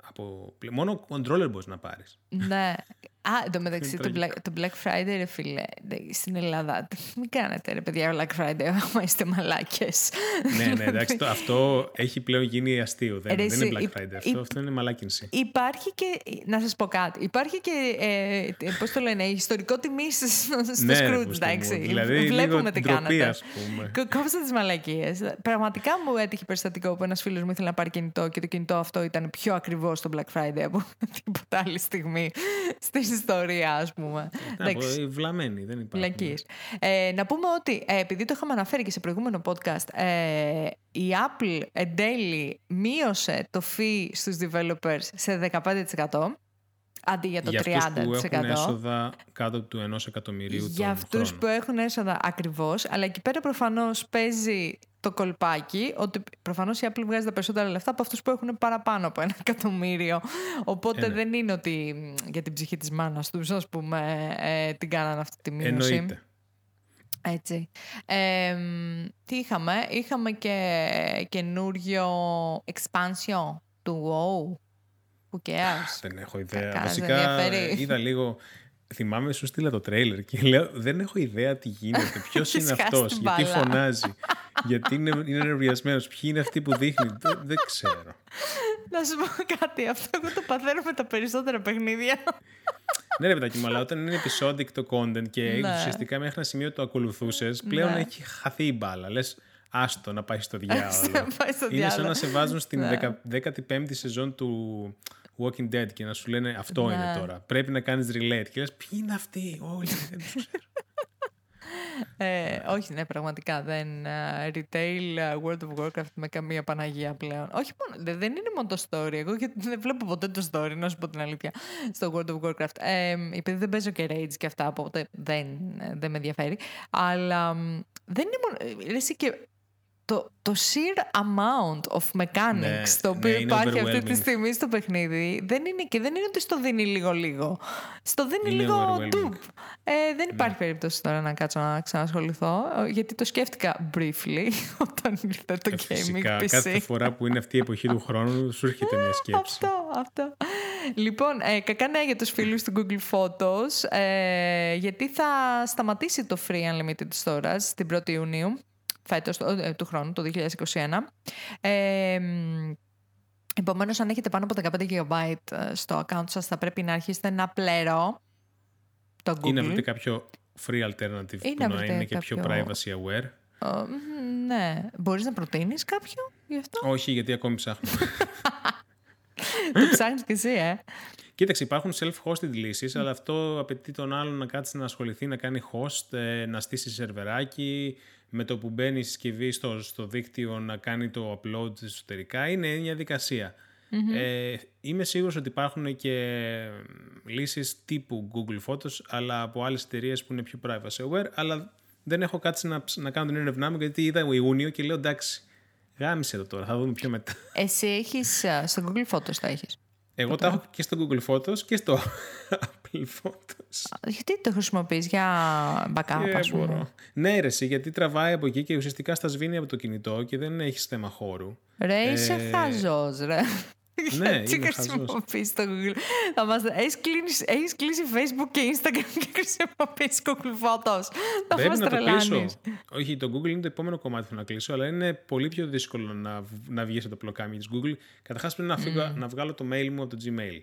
B: Μόνο controller μπορείς να πάρεις.
A: Ναι. Εν τω μεταξύ το Black Friday, ρε φίλε, στην Ελλάδα. Μην κάνετε, ρε παιδιά, Black Friday, άμα είστε μαλάκες.
B: Ναι, εντάξει, αυτό έχει πλέον γίνει αστείο. Δεν είναι Black Friday, αυτό είναι μαλάκινση.
A: Υπάρχει και, να σας πω κάτι, υπάρχει και, πώς το λένε, ιστορικό τιμή στο Scrooge, εντάξει.
B: Δηλαδή,
A: βλέπουμε τι κάνετε.
B: Κόψτε
A: τις μαλακίες. Πραγματικά μου έτυχε περιστατικό που ένας φίλος μου ήθελε να πάρει κινητό και το κινητό αυτό ήταν πιο ακριβό στο Black Friday από τίποτα άλλη στιγμή στην ιστορία, ας πούμε.
B: Βλαμμένοι, δεν υπάρχει.
A: Να πούμε ότι, επειδή το είχαμε αναφέρει και σε προηγούμενο podcast, η Apple εν τέλει μείωσε το fee στους developers σε 15%. Αντί για το 30%.
B: Για αυτούς που έχουν έσοδα κάτω του 1 εκατομμυρίου τον
A: Για αυτούς που έχουν έσοδα ακριβώς. Αλλά εκεί πέρα προφανώς παίζει το κολπάκι ότι προφανώς η Apple βγάζει τα περισσότερα λεφτά από αυτούς που έχουν παραπάνω από 1 εκατομμύριο. Οπότε δεν είναι ότι για την ψυχή της μάνας τους, ας πούμε, την κάνανε αυτή τη μείωση.
B: Εννοείται.
A: Έτσι. Τι είχαμε? Είχαμε και καινούριο expansion του WoW.
B: Δεν έχω ιδέα. Βασικά είδα λίγο. Θυμάμαι, σου στείλα το τρέιλερ και λέω: δεν έχω ιδέα τι γίνεται. Ποιος είναι αυτός, γιατί φωνάζει, γιατί είναι ενεργειασμένος, ποιοι είναι αυτοί που δείχνει. Δεν ξέρω.
A: Να σου πω κάτι. Αυτό εγώ το παθαίνω με τα περισσότερα παιχνίδια.
B: Ναι, ρε παιδάκι μου, αλλά όταν είναι episodic το content και ουσιαστικά μέχρι ένα σημείο το ακολουθούσες, πλέον έχει χαθεί η μπάλα. Λες, άστο να πάει στο διάολο. Είναι σαν να σε βάζουν στην 15η σεζόν του Walking Dead και να σου λένε αυτό είναι τώρα. Πρέπει να κάνεις relate. Και λες, ποιοι είναι αυτοί όλοι.
A: Όχι, ναι, πραγματικά δεν retail World of Warcraft με καμία Παναγία πλέον. Όχι μόνο, δεν είναι μόνο το story. Εγώ δεν βλέπω ποτέ το story, να σου πω την αλήθεια, στο World of Warcraft. Επειδή δεν παίζω και Rage και αυτά, οπότε δεν με ενδιαφέρει. Αλλά δεν είναι μόνο. Εσύ και το sheer amount of mechanics το οποίο υπάρχει αυτή τη στιγμή στο παιχνίδι δεν είναι ότι στο δίνει λίγο. Στο δίνει λίγο ντουπ. Δεν υπάρχει περίπτωση τώρα να κάτσω να ξανασχοληθώ, γιατί το σκέφτηκα briefly όταν ήρθε το gaming PC.
B: Κάθε φορά που είναι αυτή η εποχή του χρόνου σου έρχεται μια σκέψη.
A: Αυτό. Λοιπόν, κακά νέα για τους φίλους του Google Photos, γιατί θα σταματήσει το free unlimited storage την 1η Ιουνίου φέτος του χρόνου, το 2021. Επομένως, αν έχετε πάνω από 15 GB στο account σας, θα πρέπει να αρχίσετε να πληρώ το Google.
B: Ή να βρείτε κάποιο free alternative που να είναι και πιο privacy aware.
A: Ναι. Μπορείς να προτείνεις κάποιο γι' αυτό?
B: Όχι, γιατί ακόμη ψάχνω.
A: Το ψάχνεις και εσύ,
B: Κοίταξε, υπάρχουν self-hosted λύσεις, αλλά αυτό απαιτεί τον άλλον να κάτσει να ασχοληθεί, να κάνει host, να στήσει σερβεράκι, με το που μπαίνει η συσκευή στο δίκτυο να κάνει το upload εσωτερικά. Είναι μια δικασία. Είμαι σίγουρος ότι υπάρχουν και λύσεις τύπου Google Photos, αλλά από άλλες εταιρείες που είναι πιο privacy aware, αλλά δεν έχω κάτσει να κάνω την έρευνά μου, γιατί είδα Ιούνιο και λέω εντάξει, γάμισε το τώρα, θα δούμε πιο μετά.
A: Εσύ έχεις, στο Google Photos τα έχεις?
B: Εγώ τα έχω και στο Google Photos και στο Apple Photos.
A: Γιατί το χρησιμοποιείς για backup, ας πούμε?
B: Ναι, ρε, γιατί τραβάει από εκεί και ουσιαστικά στα σβήνει από το κινητό και δεν έχεις θέμα χώρου.
A: Ρε, είσαι χαζός, ρε.
B: Ναι,
A: γιατί χρησιμοποιείς το Google? Έχεις κλείσει Facebook και Instagram και χρησιμοποιείς Google Photos. Θα μας τρελάνεις.
B: Όχι, το Google είναι το επόμενο κομμάτι που να κλείσω, αλλά είναι πολύ πιο δύσκολο να βγεις από το πλοκάμι της Google. Καταρχάς πρέπει να βγάλω το mail μου από το Gmail.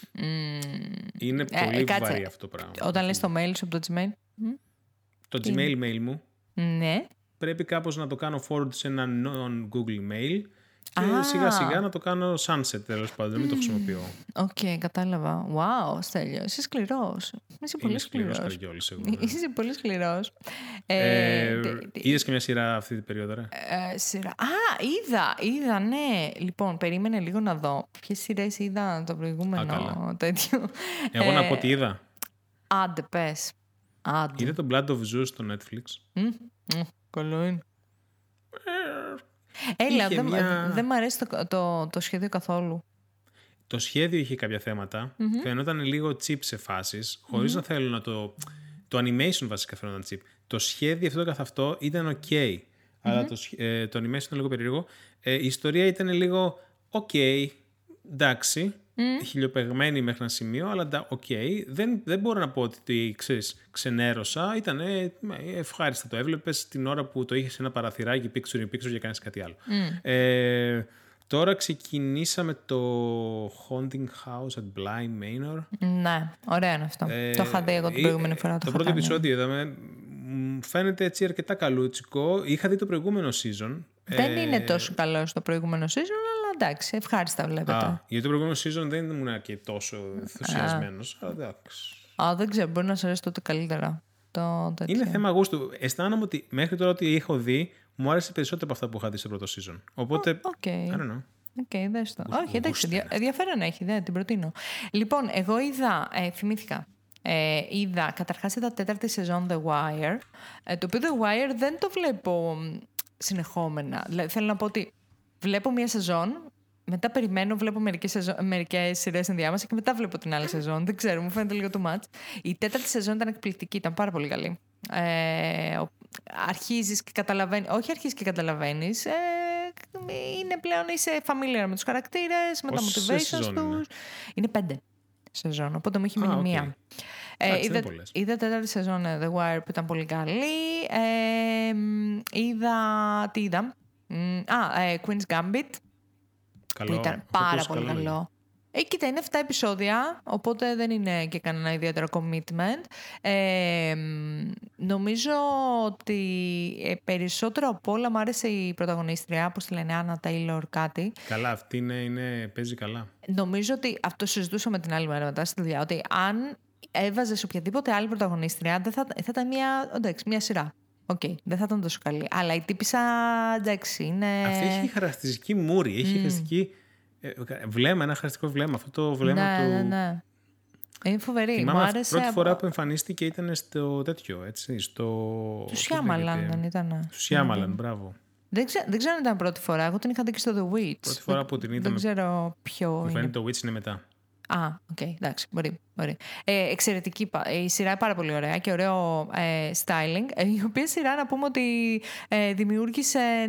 B: Είναι πολύ βαρύ αυτό το πράγμα.
A: Όταν λες το mail σου από το Gmail?
B: Το Gmail mail μου.
A: Ναι.
B: Πρέπει κάπως να το κάνω forward σε ένα non-Google mail. Και σιγά σιγά να το κάνω sunset, τέλος πάντων, μην το χρησιμοποιώ.
A: Οκ, κατάλαβα. Wow, Στέλιο, είσαι σκληρός. Είσαι πολύ σκληρός. Είσαι πολύ σκληρός.
B: Είδες και μια σειρά αυτή την περίοδο, ρε?
A: Σειρά. Είδα, ναι. Λοιπόν, περίμενε λίγο να δω. Ποιες σειρές είδα το προηγούμενο τέτοιο.
B: Εγώ να πω τι είδα.
A: Άντε, πες.
B: Είδα το Blood of Zeus στο Netflix.
A: Καλό είναι. Έλα, δεν μ' αρέσει το σχέδιο καθόλου.
B: Το σχέδιο είχε κάποια θέματα. Φαινόταν λίγο cheap σε φάσεις, χωρίς να θέλω να το... Το animation βασικά φαινόταν cheap. Το σχέδιο αυτό καθ' αυτό ήταν ok. Αλλά το animation ήταν λίγο περίεργο. Η ιστορία ήταν λίγο ok, εντάξει. χιλιοπεγμένη μέχρι ένα σημείο, αλλά δεν μπορώ να πω ότι ξενέρωσα. Ήταν ευχάριστα. Το έβλεπες την ώρα που το είχες ένα παραθυράκι picture in picture και κάνεις κάτι άλλο. Τώρα ξεκινήσαμε το Haunting House at Bly Manor.
A: Ναι, ωραίο είναι αυτό. Το είχα δει εγώ την προηγούμενη φορά.
B: Το πρώτο επεισόδιο είδαμε. Φαίνεται έτσι αρκετά καλούτσικο. Είχα δει το προηγούμενο season.
A: Δεν είναι τόσο καλό στο προηγούμενο season, αλλά εντάξει, ευχάριστα βλέπετε.
B: Γιατί το προηγούμενο season δεν ήμουν και τόσο ενθουσιασμένος.
A: Δεν ξέρω, μπορεί να σας αρέσει τότε καλύτερα.
B: Είναι θέμα γούστου. Αισθάνομαι ότι μέχρι τώρα ό,τι έχω δει μου άρεσε περισσότερο από αυτά που είχα δει στο πρώτο season. Οπότε. I don't know.
A: Δες το. Όχι, εντάξει, ενδιαφέρον έχει, την προτείνω. Λοιπόν, εγώ θυμήθηκα. Καταρχάς είδα τέταρτη σεζόν The Wire, το οποίο The Wire δεν το βλέπω συνεχόμενα. Δηλαδή, θέλω να πω ότι βλέπω μία σεζόν, μετά περιμένω, βλέπω μερικές σειρές ενδιάμεσα και μετά βλέπω την άλλη σεζόν. Δεν ξέρω, μου φαίνεται λίγο too much. Η τέταρτη σεζόν ήταν εκπληκτική, ήταν πάρα πολύ καλή. Αρχίζεις και καταλαβαίνεις, όχι αρχίζεις και καταλαβαίνεις, είναι πλέον είσαι familiar με τους χαρακτήρες, με τα motivations τους. Είναι 5 σεζόν, οπότε μου έχει μείνει μία. Είδα τέταρτη σεζόν The Wire που ήταν πολύ καλή. Τι είδα? Queen's Gambit.
B: Καλό.
A: Που ήταν πάρα πολύ καλό. Κοίτα, είναι 7 επεισόδια, οπότε δεν είναι και κανένα ιδιαίτερο commitment. Νομίζω ότι περισσότερο από όλα μου άρεσε η πρωταγωνίστρια, όπως τη λένε, Άννα Τέιλορ κάτι.
B: Καλά, αυτή παίζει καλά.
A: Νομίζω ότι αυτό συζητούσαμε την άλλη μέρα μετά στη δουλειά, ότι αν έβαζες οποιαδήποτε άλλη πρωταγωνίστρια, θα ήταν μια σειρά. Δεν θα ήταν τόσο καλή. Αλλά η τύπισσα, εντάξει, είναι...
B: Αυτή έχει χαρακτηριστική μούρη, έχει χαρακτηριστική... βλέμμα, ένα χαρακτηριστικό βλέμμα. Αυτό το βλέμμα του...
A: Ναι. Είναι φοβερή.
B: Θυμάμαι, μου άρεσε. Πρώτη φορά που εμφανίστηκε ήταν στο τέτοιο, έτσι,
A: του Σιάμαλαν δεν ήταν?
B: Του Σιάμαλαν, μπράβο.
A: Δεν ξέρω αν ήταν πρώτη φορά. Εγώ την είχα δει και στο The Witch.
B: Πρώτη φορά που την είδαμε.
A: Δεν ξέρω ποιο
B: μου φαίνεται το Witch είναι μετά.
A: Εντάξει, μπορεί. Εξαιρετική. Η σειρά είναι πάρα πολύ ωραία και ωραίο styling. Η οποία σειρά, να πούμε ότι δημιούργησε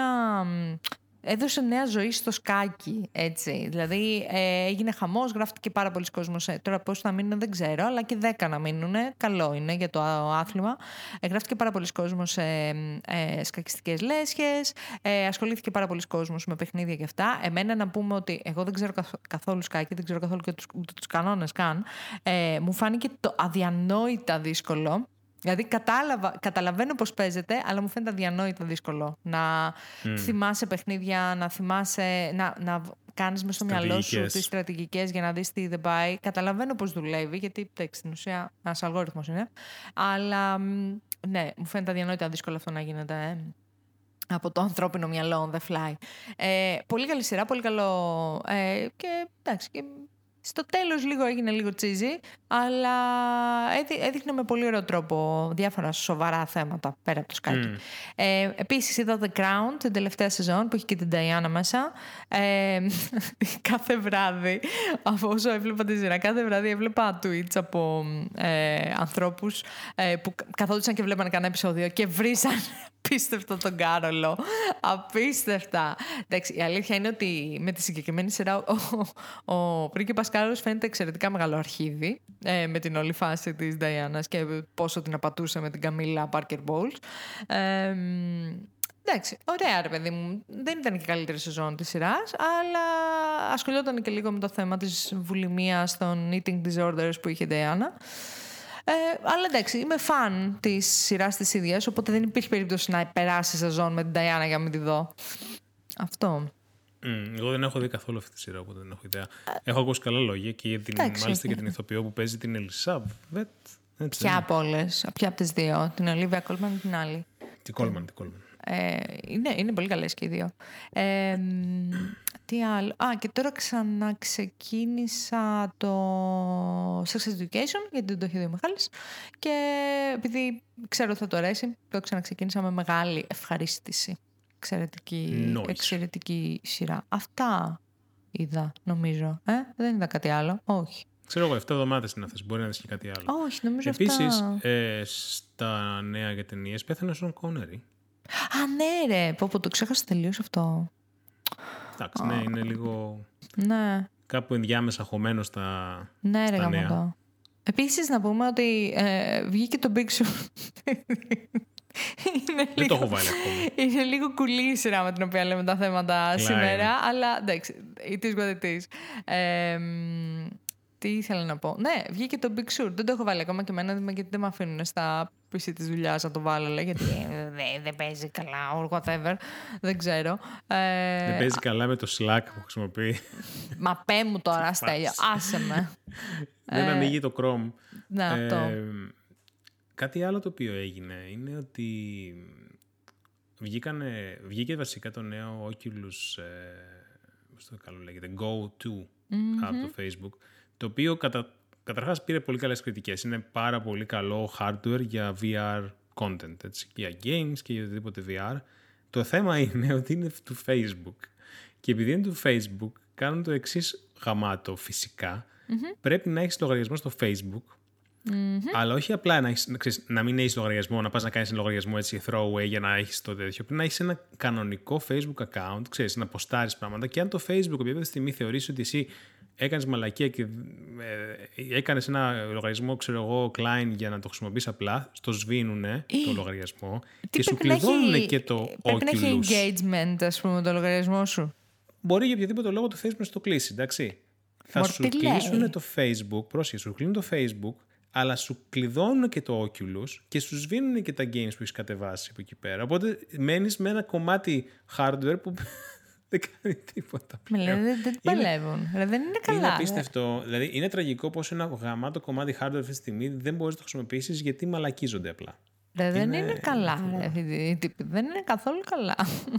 A: έδωσε νέα ζωή στο σκάκι, έτσι. Δηλαδή έγινε χαμός, γράφτηκε πάρα πολλοί κόσμος. Τώρα πώς θα μείνουν δεν ξέρω, αλλά και 10 να μείνουν. Καλό είναι για το άθλημα. Γράφτηκε πάρα πολλοί κόσμος σε σκακιστικές λέσχες. Ασχολήθηκε πάρα πολλοί κόσμος με παιχνίδια και αυτά. Εμένα να πούμε ότι εγώ δεν ξέρω καθόλου σκάκι, δεν ξέρω καθόλου και τους κανόνες καν. Μου φάνηκε το αδιανόητα δύσκολο. Δηλαδή καταλαβαίνω πώς παίζεται, αλλά μου φαίνεται αδιανόητα δύσκολο να θυμάσαι παιχνίδια, να θυμάσαι, να κάνεις μες στο μυαλό σου τις στρατηγικές για να δεις τι δεν πάει. Καταλαβαίνω πώς δουλεύει, γιατί στην ουσία ένας αλγόριθμος είναι. Αλλά ναι, μου φαίνεται αδιανόητα δύσκολο αυτό να γίνεται από το ανθρώπινο μυαλό on the fly. Πολύ καλή σειρά, πολύ καλό και εντάξει... Στο τέλος έγινε λίγο cheesy, αλλά έδειχνε με πολύ ωραίο τρόπο διάφορα σοβαρά θέματα πέρα από το σκάκι. Επίσης είδα The Crown, την τελευταία σεζόν που έχει και την Diana μέσα. Κάθε βράδυ, από όσο έβλεπα τη σειρά, κάθε βράδυ έβλεπα tweets από ανθρώπους που καθόντουσαν και βλέπαν κανένα επεισόδιο και βρίσαν απίστευτο τον Κάρολο. Απίστευτα. Εντάξει, η αλήθεια είναι ότι με τη συγκεκριμένη σειρά ο πρίγκιπας Κάρολος φαίνεται εξαιρετικά μεγάλο αρχίδι με την όλη φάση της Νταϊάνας και πόσο την απατούσε με την Καμίλα Πάρκερ Μπόλς. Εντάξει, ωραία ρε παιδί μου. Δεν ήταν και καλύτερη σεζόν της σειράς, αλλά ασχολιόταν και λίγο με το θέμα της βουλημίας των eating disorders που είχε η Νταϊάνα. Αλλά εντάξει, είμαι φαν της σειράς της ίδιας, οπότε δεν υπήρχε περίπτωση να περάσει σεζόν με την Νταϊάνα για να μην τη δω. Αυτό.
B: Εγώ δεν έχω δει καθόλου αυτή τη σειρά, οπότε δεν έχω ιδέα. Έχω ακούσει καλά λόγια και μάλιστα και την ηθοποιό που παίζει την Ελισάβετ.
A: Ποια από όλες, ποια από τις δύο, την Ολίβια Κόλμαν ή την άλλη?
B: Την Κόλμαν.
A: Είναι πολύ καλές και οι δύο. Τι άλλο? Και τώρα ξαναξεκίνησα το Sex Education, γιατί δεν το έχει δει ο Μιχάλης. Και επειδή ξέρω ότι θα το αρέσει, το ξαναξεκίνησα με μεγάλη ευχαρίστηση. Εξαιρετική σειρά. Αυτά είδα, νομίζω. Δεν είδα κάτι άλλο. Όχι.
B: Ξέρω εγώ, 7 εβδομάδες είναι αυτές. Μπορεί να δεις και κάτι άλλο.
A: Όχι, νομίζω
B: επίσης, στα νέα για ταινίες πέθανε ο Σον Κόνερι.
A: Ναι ρε, πω το ξέχασα τελείως αυτό.
B: Εντάξει, ναι, είναι λίγο...
A: Ναι.
B: κάπου ενδιάμεσα χωμένο στα,
A: ναι,
B: στα νέα.
A: Επίσης να πούμε ότι βγήκε το Big Sur.
B: Δεν το έχω βάλει ακόμα.
A: Είναι λίγο κουλή η σειρά με την οποία λέμε τα θέματα σήμερα, αλλά εντάξει, it is what it is. Τι ήθελα να πω. Ναι, βγήκε το Big Sur. Δεν το έχω βάλει ακόμα και εμένα, γιατί δεν με αφήνουν στα PC της δουλειάς να το βάλω, λέει, γιατί δεν παίζει καλά or whatever. Δεν ξέρω.
B: Δεν παίζει καλά με το Slack που χρησιμοποιεί.
A: Μα πέ μου τώρα, Στέλιο. Άσε με.
B: Δεν ανοίγει το Chrome.
A: Ναι, αυτό.
B: Κάτι άλλο το οποίο έγινε είναι ότι βγήκε βασικά το νέο Oculus, πώς το καλό λέγεται, Go 2 από το Facebook, το οποίο καταρχάς πήρε πολύ καλές κριτικές. Είναι πάρα πολύ καλό hardware για VR content, έτσι, για games και για οτιδήποτε VR. Το θέμα είναι ότι είναι του Facebook. Και επειδή είναι του Facebook, κάνουν το εξής γαμάτο φυσικά. Πρέπει να έχεις λογαριασμό στο Facebook, αλλά όχι απλά να μην έχεις λογαριασμό, να πας να κάνεις λογαριασμό έτσι throwaway για να έχεις το τέτοιο. Πρέπει να έχεις ένα κανονικό Facebook account, ξέρεις, να ποστάρεις πράγματα, και αν το Facebook κάποια στιγμή θεωρήσει ότι εσύ έκανες μαλακία και έκανες ένα λογαριασμό, ξέρω εγώ, client για να το χρησιμοποιείς απλά, στο σβήνουνε το λογαριασμό και σου κλειδώνουν και το Oculus.
A: Πρέπει να έχει engagement, ας πούμε, το λογαριασμό σου.
B: Μπορεί για οποιοδήποτε λόγο το Facebook να το κλείσει, εντάξει. Θα σου κλείσουν το Facebook, πρόσεχε, σου κλείνουν το Facebook, αλλά σου κλειδώνουν και το Oculus και σου σβήνουν και τα games που έχεις κατεβάσει από εκεί πέρα. Οπότε μένεις με ένα κομμάτι hardware που δεν κάνει τίποτα πλέον.
A: Δεν παλεύουν. Δεν είναι καλά.
B: Είναι απίστευτο. Δηλαδή είναι τραγικό πως ένα γαμάτο κομμάτι hardware αυτή τη στιγμή δεν μπορείς να το χρησιμοποιήσεις γιατί μαλακίζονται απλά.
A: Δεν είναι καλά. Δεν είναι καθόλου καλά.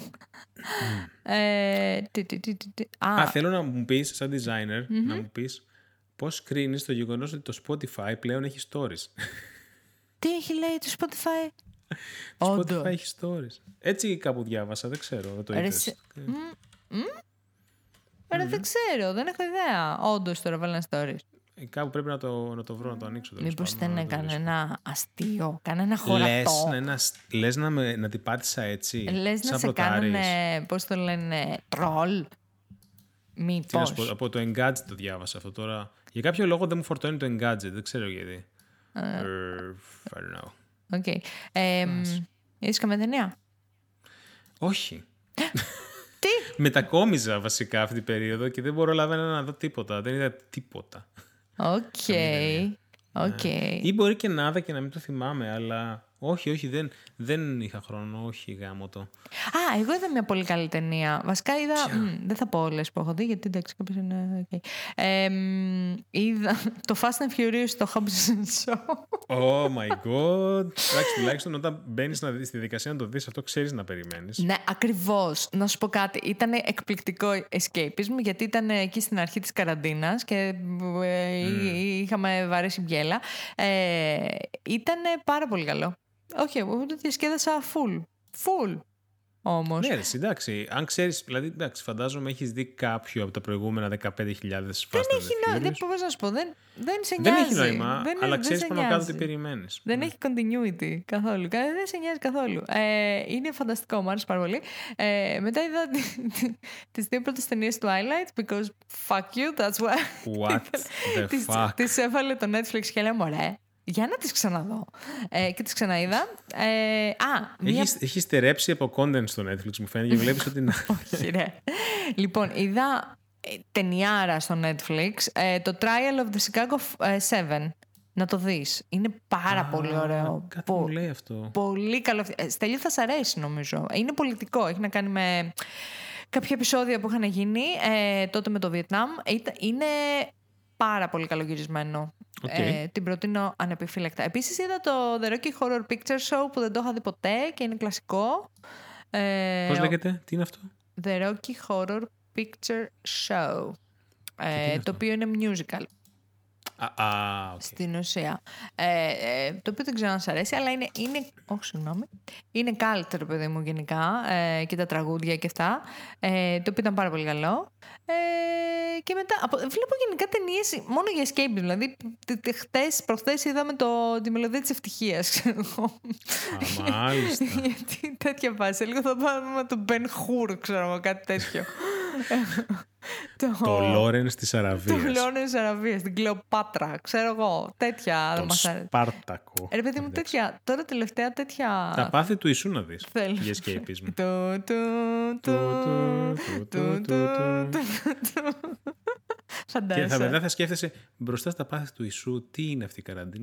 B: Θέλω να μου πεις, σαν designer, να μου πεις πώς κρίνεις το γεγονός ότι το Spotify πλέον έχει stories.
A: Τι έχει, λέει, το Spotify?
B: Το Spotify έχει stories. Έτσι κάπου διάβασα, δεν ξέρω. Δεν το είδες.
A: Δεν ξέρω, δεν έχω ιδέα. Όντως τώρα βάλανε stories.
B: Κάπου πρέπει να το βρω, να το ανοίξω.
A: Μήπως δεν είναι κανένα αστείο, κανένα χωρατό.
B: Λες να την πάτησα έτσι.
A: Λες να σε κάνουν, πώς το λένε, τρόλ. Μήπως.
B: Από το Engadget το διάβασα αυτό τώρα. Για κάποιο λόγο δεν μου φορτώνει το Engadget, δεν ξέρω γιατί. I don't know.
A: Οκ. Είδες καμία ταινία?
B: Όχι.
A: Τι?
B: Μετακόμιζα βασικά αυτή την περίοδο και δεν μπορώ να δω τίποτα. Δεν είδα τίποτα.
A: Οκ.
B: Ή μπορεί και να είδα και να μην το θυμάμαι, αλλά όχι, δεν είχα χρόνο, όχι γάμο το.
A: Εγώ είδα μια πολύ καλή ταινία. Βασικά είδα, δεν θα πω όλες που έχω δει, γιατί εντάξει κάποιος είναι okay. Είδα το Fast and Furious, το Hobbs & Shaw.
B: Oh my god. Εντάξει, τουλάχιστον όταν μπαίνεις στη διαδικασία να το δεις αυτό, ξέρεις να περιμένεις.
A: Ναι, ακριβώς. Να σου πω κάτι. Ήταν εκπληκτικό escapism, γιατί ήταν εκεί στην αρχή της καραντίνας και είχαμε βαρέσει μπιέλα. Ήταν πάρα πολύ καλό. Όχι, εγώ το διασκέδασα full όμως.
B: Ναι, εντάξει, αν ξέρεις, δηλαδή, εντάξει, φαντάζομαι έχεις δει κάποιο από τα προηγούμενα 15.000 Fast and Furious.
A: Δεν πώς να σου πω, δεν σε νοιάζει.
B: Δεν έχει νόημα, αλλά ξέρεις πάνω κάτω τι περιμένεις.
A: Δεν έχει continuity καθόλου, δεν σε νοιάζει καθόλου. Είναι φανταστικό, μου άρεσε πάρα πολύ. Μετά είδα τις δύο πρώτες ταινίες Twilight, because fuck you, that's why.
B: What the fuck.
A: Τις έβαλε το Netflix και λέει, μωρέ, για να τις ξαναδώ. Και τις ξαναείδα.
B: Έχει στερέψει από content στο Netflix, μου φαίνεται, και βλέπεις ότι...
A: Όχι ρε. Λοιπόν, είδα ταινιάρα στο Netflix, το Trial of the Chicago 7. Να το δεις. Είναι πάρα πολύ ωραίο.
B: Κάτι μου λέει αυτό.
A: Πολύ καλό. Στέλιο, θα σ' αρέσει νομίζω. Είναι πολιτικό. Έχει να κάνει με κάποια επεισόδια που είχαν γίνει τότε με το Βιετνάμ. Είναι πάρα πολύ καλογυρισμένο. Την προτείνω ανεπιφύλακτα. Επίσης είδα το The Rocky Horror Picture Show, που δεν το είχα δει ποτέ και είναι κλασικό.
B: Πώς λέγεται, τι είναι αυτό?
A: The Rocky Horror Picture Show, το οποίο είναι musical.
B: Okay.
A: Στην ουσία. Το οποίο δεν ξέρω αν σας αρέσει, αλλά είναι culture, παιδί μου, γενικά, και τα τραγούδια και αυτά, το οποίο ήταν πάρα πολύ καλό. Και μετά βλέπω γενικά ταινίες μόνο για escape, δηλαδή προχθές είδαμε τη μελωδία της ευτυχίας, ξέρω εγώ.
B: Μάλιστα.
A: Γιατί τέτοια φάση, λίγο θα πάμε με τον Ben Hur, ξέρω εγώ, κάτι τέτοιο.
B: Το Λόρενς της Αραβίας.
A: Το Λόρενς της Αραβίας, την Κλεοπάτρα, ξέρω εγώ, τέτοια.
B: Τον Σπάρτακο.
A: Ρε παιδί μου, τέτοια, τώρα τελευταία τέτοια...
B: Τα πάθη του Ιησού να δεις, για escapism. Και θα σκέφτεσαι μπροστά στα πάθη του Ιησού, τι είναι αυτή η καραντίνα,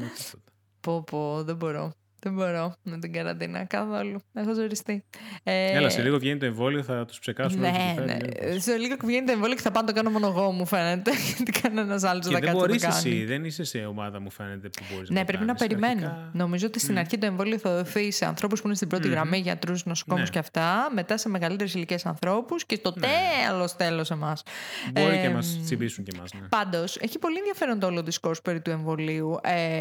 A: Πω, δεν μπορώ. Δεν μπορώ με την καραντίνα καθόλου. Έχω ζοριστεί.
B: Έλα, σε λίγο βγαίνει το εμβόλιο, θα τους ψεκάσουμε.
A: Ναι. Σε λίγο βγαίνει το εμβόλιο και θα πάω να το κάνω μόνο εγώ, μου φαίνεται. Γιατί κανένας άλλος δεν θα κάτσει να το κάνει.
B: Εσύ, δεν είσαι σε ομάδα, μου φαίνεται, που μπορείς να το κάνεις.
A: Ναι, πρέπει να περιμένω. Νομίζω ότι στην αρχή το εμβόλιο θα δοθεί σε ανθρώπους που είναι στην πρώτη γραμμή, γιατρούς, νοσοκόμους και αυτά. Μετά σε μεγαλύτερες ηλικίες ανθρώπους και στο τέλος εμάς.
B: Μπορεί και μας τσιμπήσουν και εμάς.
A: Πάντως, έχει πολύ ενδιαφέρον το όλο discourse περί του εμβολίου.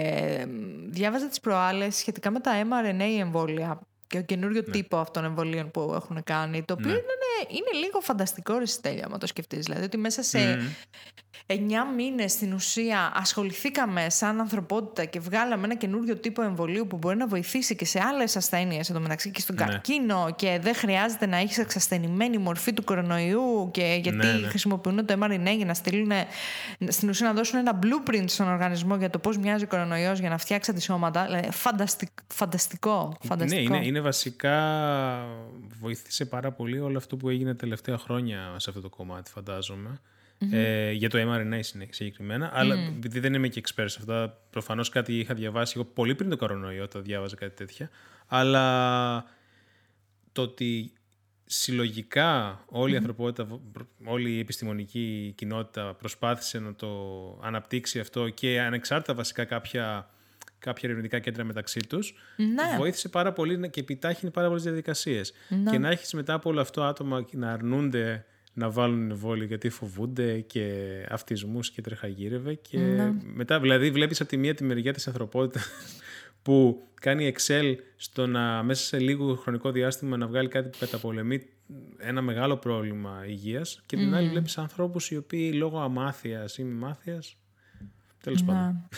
A: Διάβαζα τις προάλλες σχετικά με τα mRNA εμβόλια και ο καινούριο τύπο αυτών εμβολίων που έχουν κάνει, το οποίο είναι λίγο φανταστικό, ρε Στέλια, άμα το σκεφτείς. Δηλαδή ότι μέσα σε 9 μήνες στην ουσία ασχοληθήκαμε σαν ανθρωπότητα και βγάλαμε ένα καινούριο τύπο εμβολίου που μπορεί να βοηθήσει και σε άλλες ασθένειες εντωμεταξύ και στον καρκίνο, και δεν χρειάζεται να έχεις εξασθενημένη μορφή του κορονοϊού, και γιατί χρησιμοποιούν το mRNA για να στείλουν, στην ουσία να δώσουν ένα blueprint στον οργανισμό για το πώς μοιάζει ο κορονοϊός για να φτιάξει αντισώματα. Δηλαδή, φανταστικό.
B: Ναι, είναι βασικά, βοήθησε πάρα πολύ όλο αυτό που έγινε τελευταία χρόνια σε αυτό το κομμάτι, φαντάζομαι. Για το mRNA συγκεκριμένα, αλλά επειδή δεν είμαι και expert σε αυτά, προφανώς κάτι είχα διαβάσει εγώ πολύ πριν το κορονοϊό, το διάβαζα κάτι τέτοια, αλλά το ότι συλλογικά όλη η ανθρωπότητα, όλη η επιστημονική κοινότητα προσπάθησε να το αναπτύξει αυτό, και ανεξάρτητα βασικά κάποια ερευνητικά κέντρα μεταξύ τους, βοήθησε πάρα πολύ και επιτάχυνε πάρα πολλές διαδικασίες. Και να έχεις μετά από όλο αυτό άτομα να αρνούνται να βάλουν εμβόλιο γιατί φοβούνται, και αυτισμούς και τρεχαγύρευε, και μετά δηλαδή βλέπεις από τη μία τη μεριά της ανθρωπότητας που κάνει Excel στο να μέσα σε λίγο χρονικό διάστημα να βγάλει κάτι που καταπολεμεί ένα μεγάλο πρόβλημα υγείας, και την άλλη βλέπεις ανθρώπους οι οποίοι λόγω αμάθειας ή μη μάθειας, τέλος πάντων.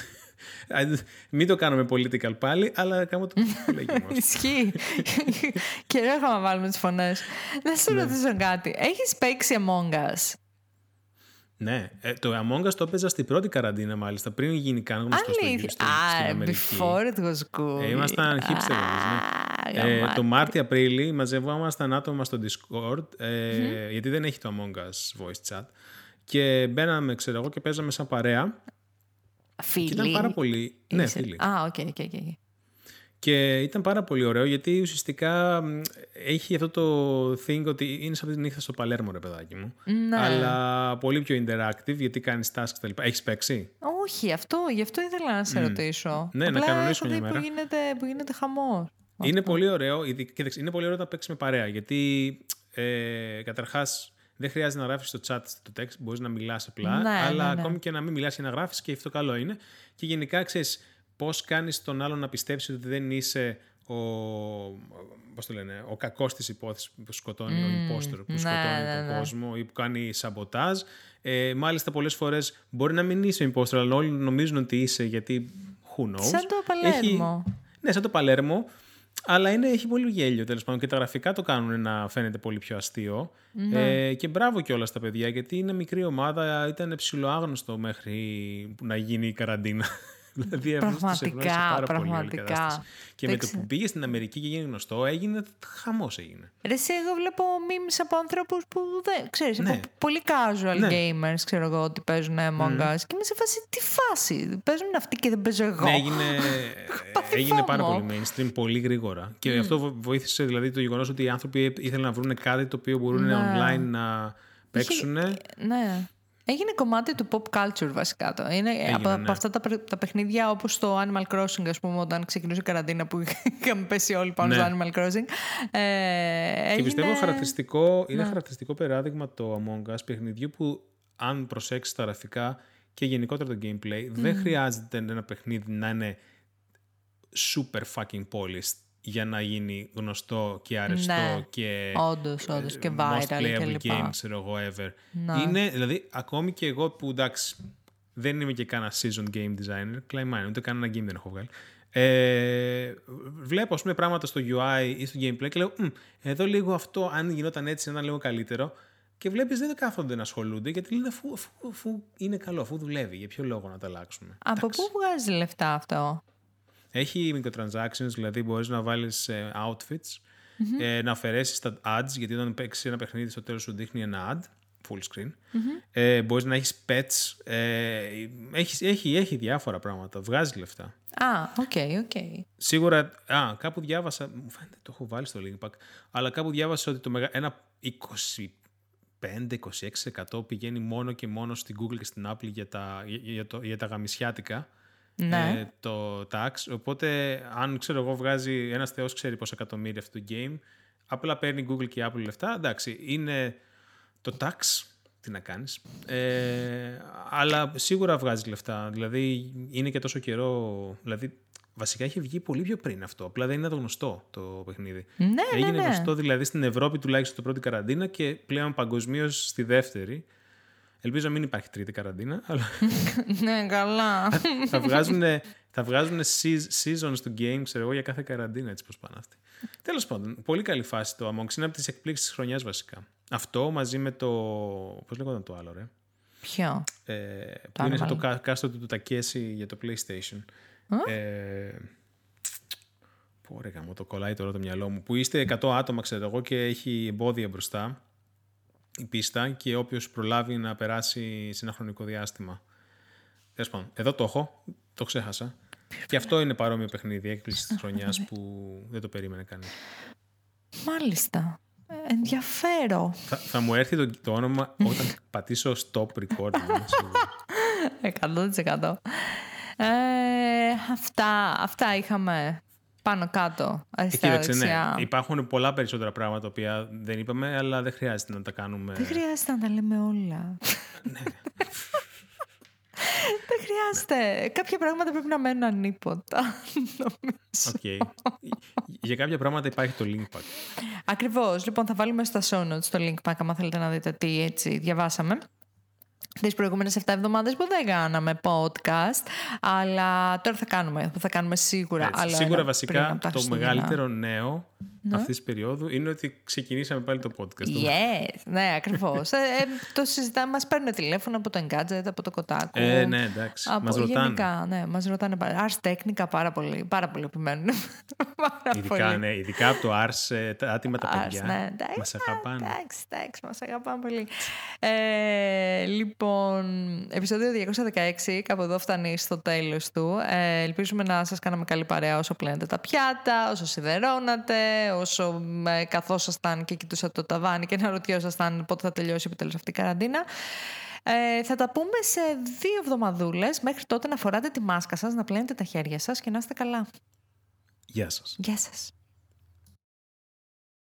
B: Μην το κάνουμε political πάλι, αλλά κάνω το λέγει μας.
A: Ισχύει. Και δεν έχουμε να βάλουμε τις φωνές. Να σου ρωτήσω κάτι. Έχεις παίξει Among Us?
B: Ναι, το Among Us το έπαιζα στην πρώτη καραντίνα, μάλιστα, πριν γίνει καν γνωστό στην Αμερική.
A: Before it was cool.
B: Ήμασταν hipsters, ναι. Το Μάρτιο-Απρίλη μαζευόμασταν άτομα στο Discord, γιατί δεν έχει το Among Us voice chat, και μπαίναμε, ξέρω εγώ, και παίζαμε σαν παρέα.
A: Φίλοι.
B: Και ήταν πάρα πολύ... Ναι, φίλοι.
A: οκ.
B: Και ήταν πάρα πολύ ωραίο, γιατί ουσιαστικά έχει αυτό το thing ότι είναι σαν τη νύχτα στο Παλέρμο, ρε παιδάκι μου.
A: Ναι.
B: Αλλά πολύ πιο interactive, γιατί κάνεις tasks κτλ. Έχεις παίξει?
A: Όχι, γι' αυτό ήθελα να σε ρωτήσω.
B: Ναι,
A: απλά
B: να κανονίσουμε μια μέρα.
A: Που γίνεται χαμός.
B: Είναι πολύ ωραίο. Κοίταξε, είναι πολύ ωραίο να παίξεις με παρέα, γιατί καταρχάς δεν χρειάζεται να γράφεις στο chat το text, μπορείς να μιλάς απλά, αλλά ακόμη και να μην μιλάς και να γράφεις, και αυτό καλό είναι. Και γενικά ξέρεις πώς κάνεις τον άλλον να πιστέψει ότι δεν είσαι ο κακός της υπόθεσης που σκοτώνει, ο impostor που σκοτώνει τον κόσμο ή που κάνει σαμποτάζ. Μάλιστα πολλές φορές μπορεί να μην είσαι impostor, αλλά όλοι νομίζουν ότι είσαι, γιατί who knows.
A: Σαν το Παλέρμο.
B: Ναι, σαν το Παλέρμο. Αλλά έχει πολύ γέλιο, τέλος πάντων, και τα γραφικά το κάνουν να φαίνεται πολύ πιο αστείο. Και μπράβο κιόλας τα παιδιά, γιατί είναι μικρή ομάδα, ήταν ψιλοάγνωστο μέχρι να γίνει η καραντίνα. Δηλαδή,
A: πραγματικά.
B: Και με το που πήγε στην Αμερική και έγινε γνωστό, έγινε χαμός.
A: Εγώ βλέπω memes από ανθρώπους που δεν ξέρεις, από πολύ casual gamers, ξέρω εγώ, ότι παίζουν Among Us, και είμαι σε φάση, τι φάση, παίζουν αυτοί και δεν παίζω εγώ.
B: Ναι, έγινε πάρα πολύ mainstream, πολύ γρήγορα. Και αυτό βοήθησε, δηλαδή, το γεγονός ότι οι άνθρωποι ήθελαν να βρουν κάτι το οποίο μπορούν online να παίξουν.
A: Ναι. Έγινε κομμάτι του pop culture βασικά. Από αυτά τα παιχνίδια, όπως το Animal Crossing, ας πούμε, όταν ξεκινούσε η καραντίνα που είχαμε πέσει όλοι πάνω στο Animal Crossing.
B: Και πιστεύω είναι χαρακτηριστικό παράδειγμα το Among Us, παιχνιδιού που, αν προσέξεις τα γραφικά και γενικότερα το gameplay, δεν χρειάζεται ένα παιχνίδι να είναι super fucking polished για να γίνει γνωστό και αρεστό και
A: όντως και viral
B: most playable
A: και
B: game, ξέρω εγώ, ever. Είναι, δηλαδή, ακόμη και εγώ που, εντάξει, δεν είμαι και κανένα seasoned game designer, κλαϊμάνι, ούτε κανένα game δεν έχω βγάλει, βλέπω, ας πούμε, πράγματα στο UI ή στο gameplay και λέω, εδώ λίγο αυτό, αν γινόταν έτσι, ήταν λίγο καλύτερο. και βλέπεις δεν κάθονται να ασχολούνται, γιατί λένε αφού είναι καλό, αφού δουλεύει, για ποιο λόγο να τα αλλάξουμε.
A: Από πού βγάζει λεφτά αυτό?
B: Έχει microtransactions, δηλαδή μπορείς να βάλεις outfits, να αφαιρέσεις τα ads, γιατί όταν παίξεις ένα παιχνίδι στο τέλος σου δείχνει ένα ad, full screen. Μπορείς να έχεις pets, έχει διάφορα πράγματα, βγάζει λεφτά.
A: Οκ.
B: Σίγουρα, κάπου διάβασα, μου φαίνεται το έχω βάλει στο link pack, αλλά κάπου διάβασα ότι ένα 25-26% πηγαίνει μόνο και μόνο στην Google και στην Apple για τα γαμισιάτικα.
A: Ναι.
B: Το tax, οπότε αν ξέρω εγώ βγάζει ένας θεός ξέρει πόσα εκατομμύρια αυτό το game, απλά παίρνει Google και Apple λεφτά, εντάξει, είναι το tax, τι να κάνεις, αλλά σίγουρα βγάζει λεφτά, δηλαδή είναι και τόσο καιρό, δηλαδή βασικά έχει βγει πολύ πιο πριν αυτό, απλά δεν είναι το γνωστό το παιχνίδι. Έγινε γνωστό δηλαδή στην Ευρώπη τουλάχιστον το πρώτη καραντίνα και πλέον παγκοσμίως στη δεύτερη. Ελπίζω να μην υπάρχει τρίτη καραντίνα, αλλά...
A: Ναι, καλά.
B: θα βγάζουν seasons του game, ξέρω εγώ, για κάθε καραντίνα, έτσι πως πάνε αυτοί. Τέλος πάντων, πολύ καλή φάση το Among Us. Είναι από τις εκπλήξεις της χρονιάς βασικά. Αυτό μαζί με το... Πώς λέγονταν το άλλο, ρε?
A: Ποιο?
B: Που είναι το κάστρο του Τακέσι για το PlayStation. Πω ρε, μου το κολλάει τώρα το μυαλό μου. Που είστε 100 άτομα, ξέρω εγώ, και έχει εμπόδια μπροστά η πίστα και όποιος προλάβει να περάσει σε ένα χρονικό διάστημα. Τέλος πάντων, εδώ το έχω, το ξέχασα. Και αυτό είναι παρόμοιο παιχνίδι, έκπληξη της χρονιάς που δεν το περίμενε κανείς.
A: Μάλιστα. Ενδιαφέρον.
B: Θα μου έρθει το όνομα όταν πατήσω stop recording.
A: 100%. Αυτά είχαμε πάνω κάτω.
B: Κοίταξε, ναι. Υπάρχουν πολλά περισσότερα πράγματα που δεν είπαμε, αλλά δεν χρειάζεται να τα κάνουμε.
A: Δεν χρειάζεται να τα λέμε όλα.
B: Ναι.
A: Δεν χρειάζεται. Κάποια πράγματα πρέπει να μένουν ανίποτα.
B: Okay. Για κάποια πράγματα υπάρχει το link pack.
A: Ακριβώς. Λοιπόν, θα βάλουμε στα show notes το link pack, άμα θέλετε να δείτε τι έτσι διαβάσαμε τις προηγούμενες 7 εβδομάδες που δεν κάναμε podcast, αλλά τώρα θα κάνουμε σίγουρα.
B: Έτσι, σίγουρα βασικά το μεγαλύτερο νέο αυτής της περίοδου είναι ότι ξεκινήσαμε πάλι το podcast.
A: Yes, ναι, ακριβώς. Το συζητάμε, μας παίρνουν τηλέφωνο από το Engadget, από το Kotaku.
B: Ναι, εντάξει, μας ρωτάνε.
A: Γενικά, ναι, μας ρωτάνε Ars Technica πάρα πολύ επιμένουν.
B: Ειδικά από το Ars, τα άτομα τα παιδιά.
A: Ναι,
B: μας αγαπάνε.
A: Εντάξει, μας αγαπάνε πολύ. Λοιπόν, επεισόδιο 216, κάπου εδώ φτάνει στο τέλος του. Ελπίζουμε να σας κάναμε καλή παρέα όσο πλένετε τα πιάτα, όσο σιδερώνατε, όσο καθόσασταν και κοιτούσατε το ταβάνι και να ρωτιόσασταν πότε θα τελειώσει επιτέλους αυτή η καραντίνα. Θα τα πούμε σε 2 εβδομαδούλες. Μέχρι τότε να φοράτε τη μάσκα σας, να πλένετε τα χέρια σας και να είστε καλά.
B: Γεια σας.
A: Γεια σας.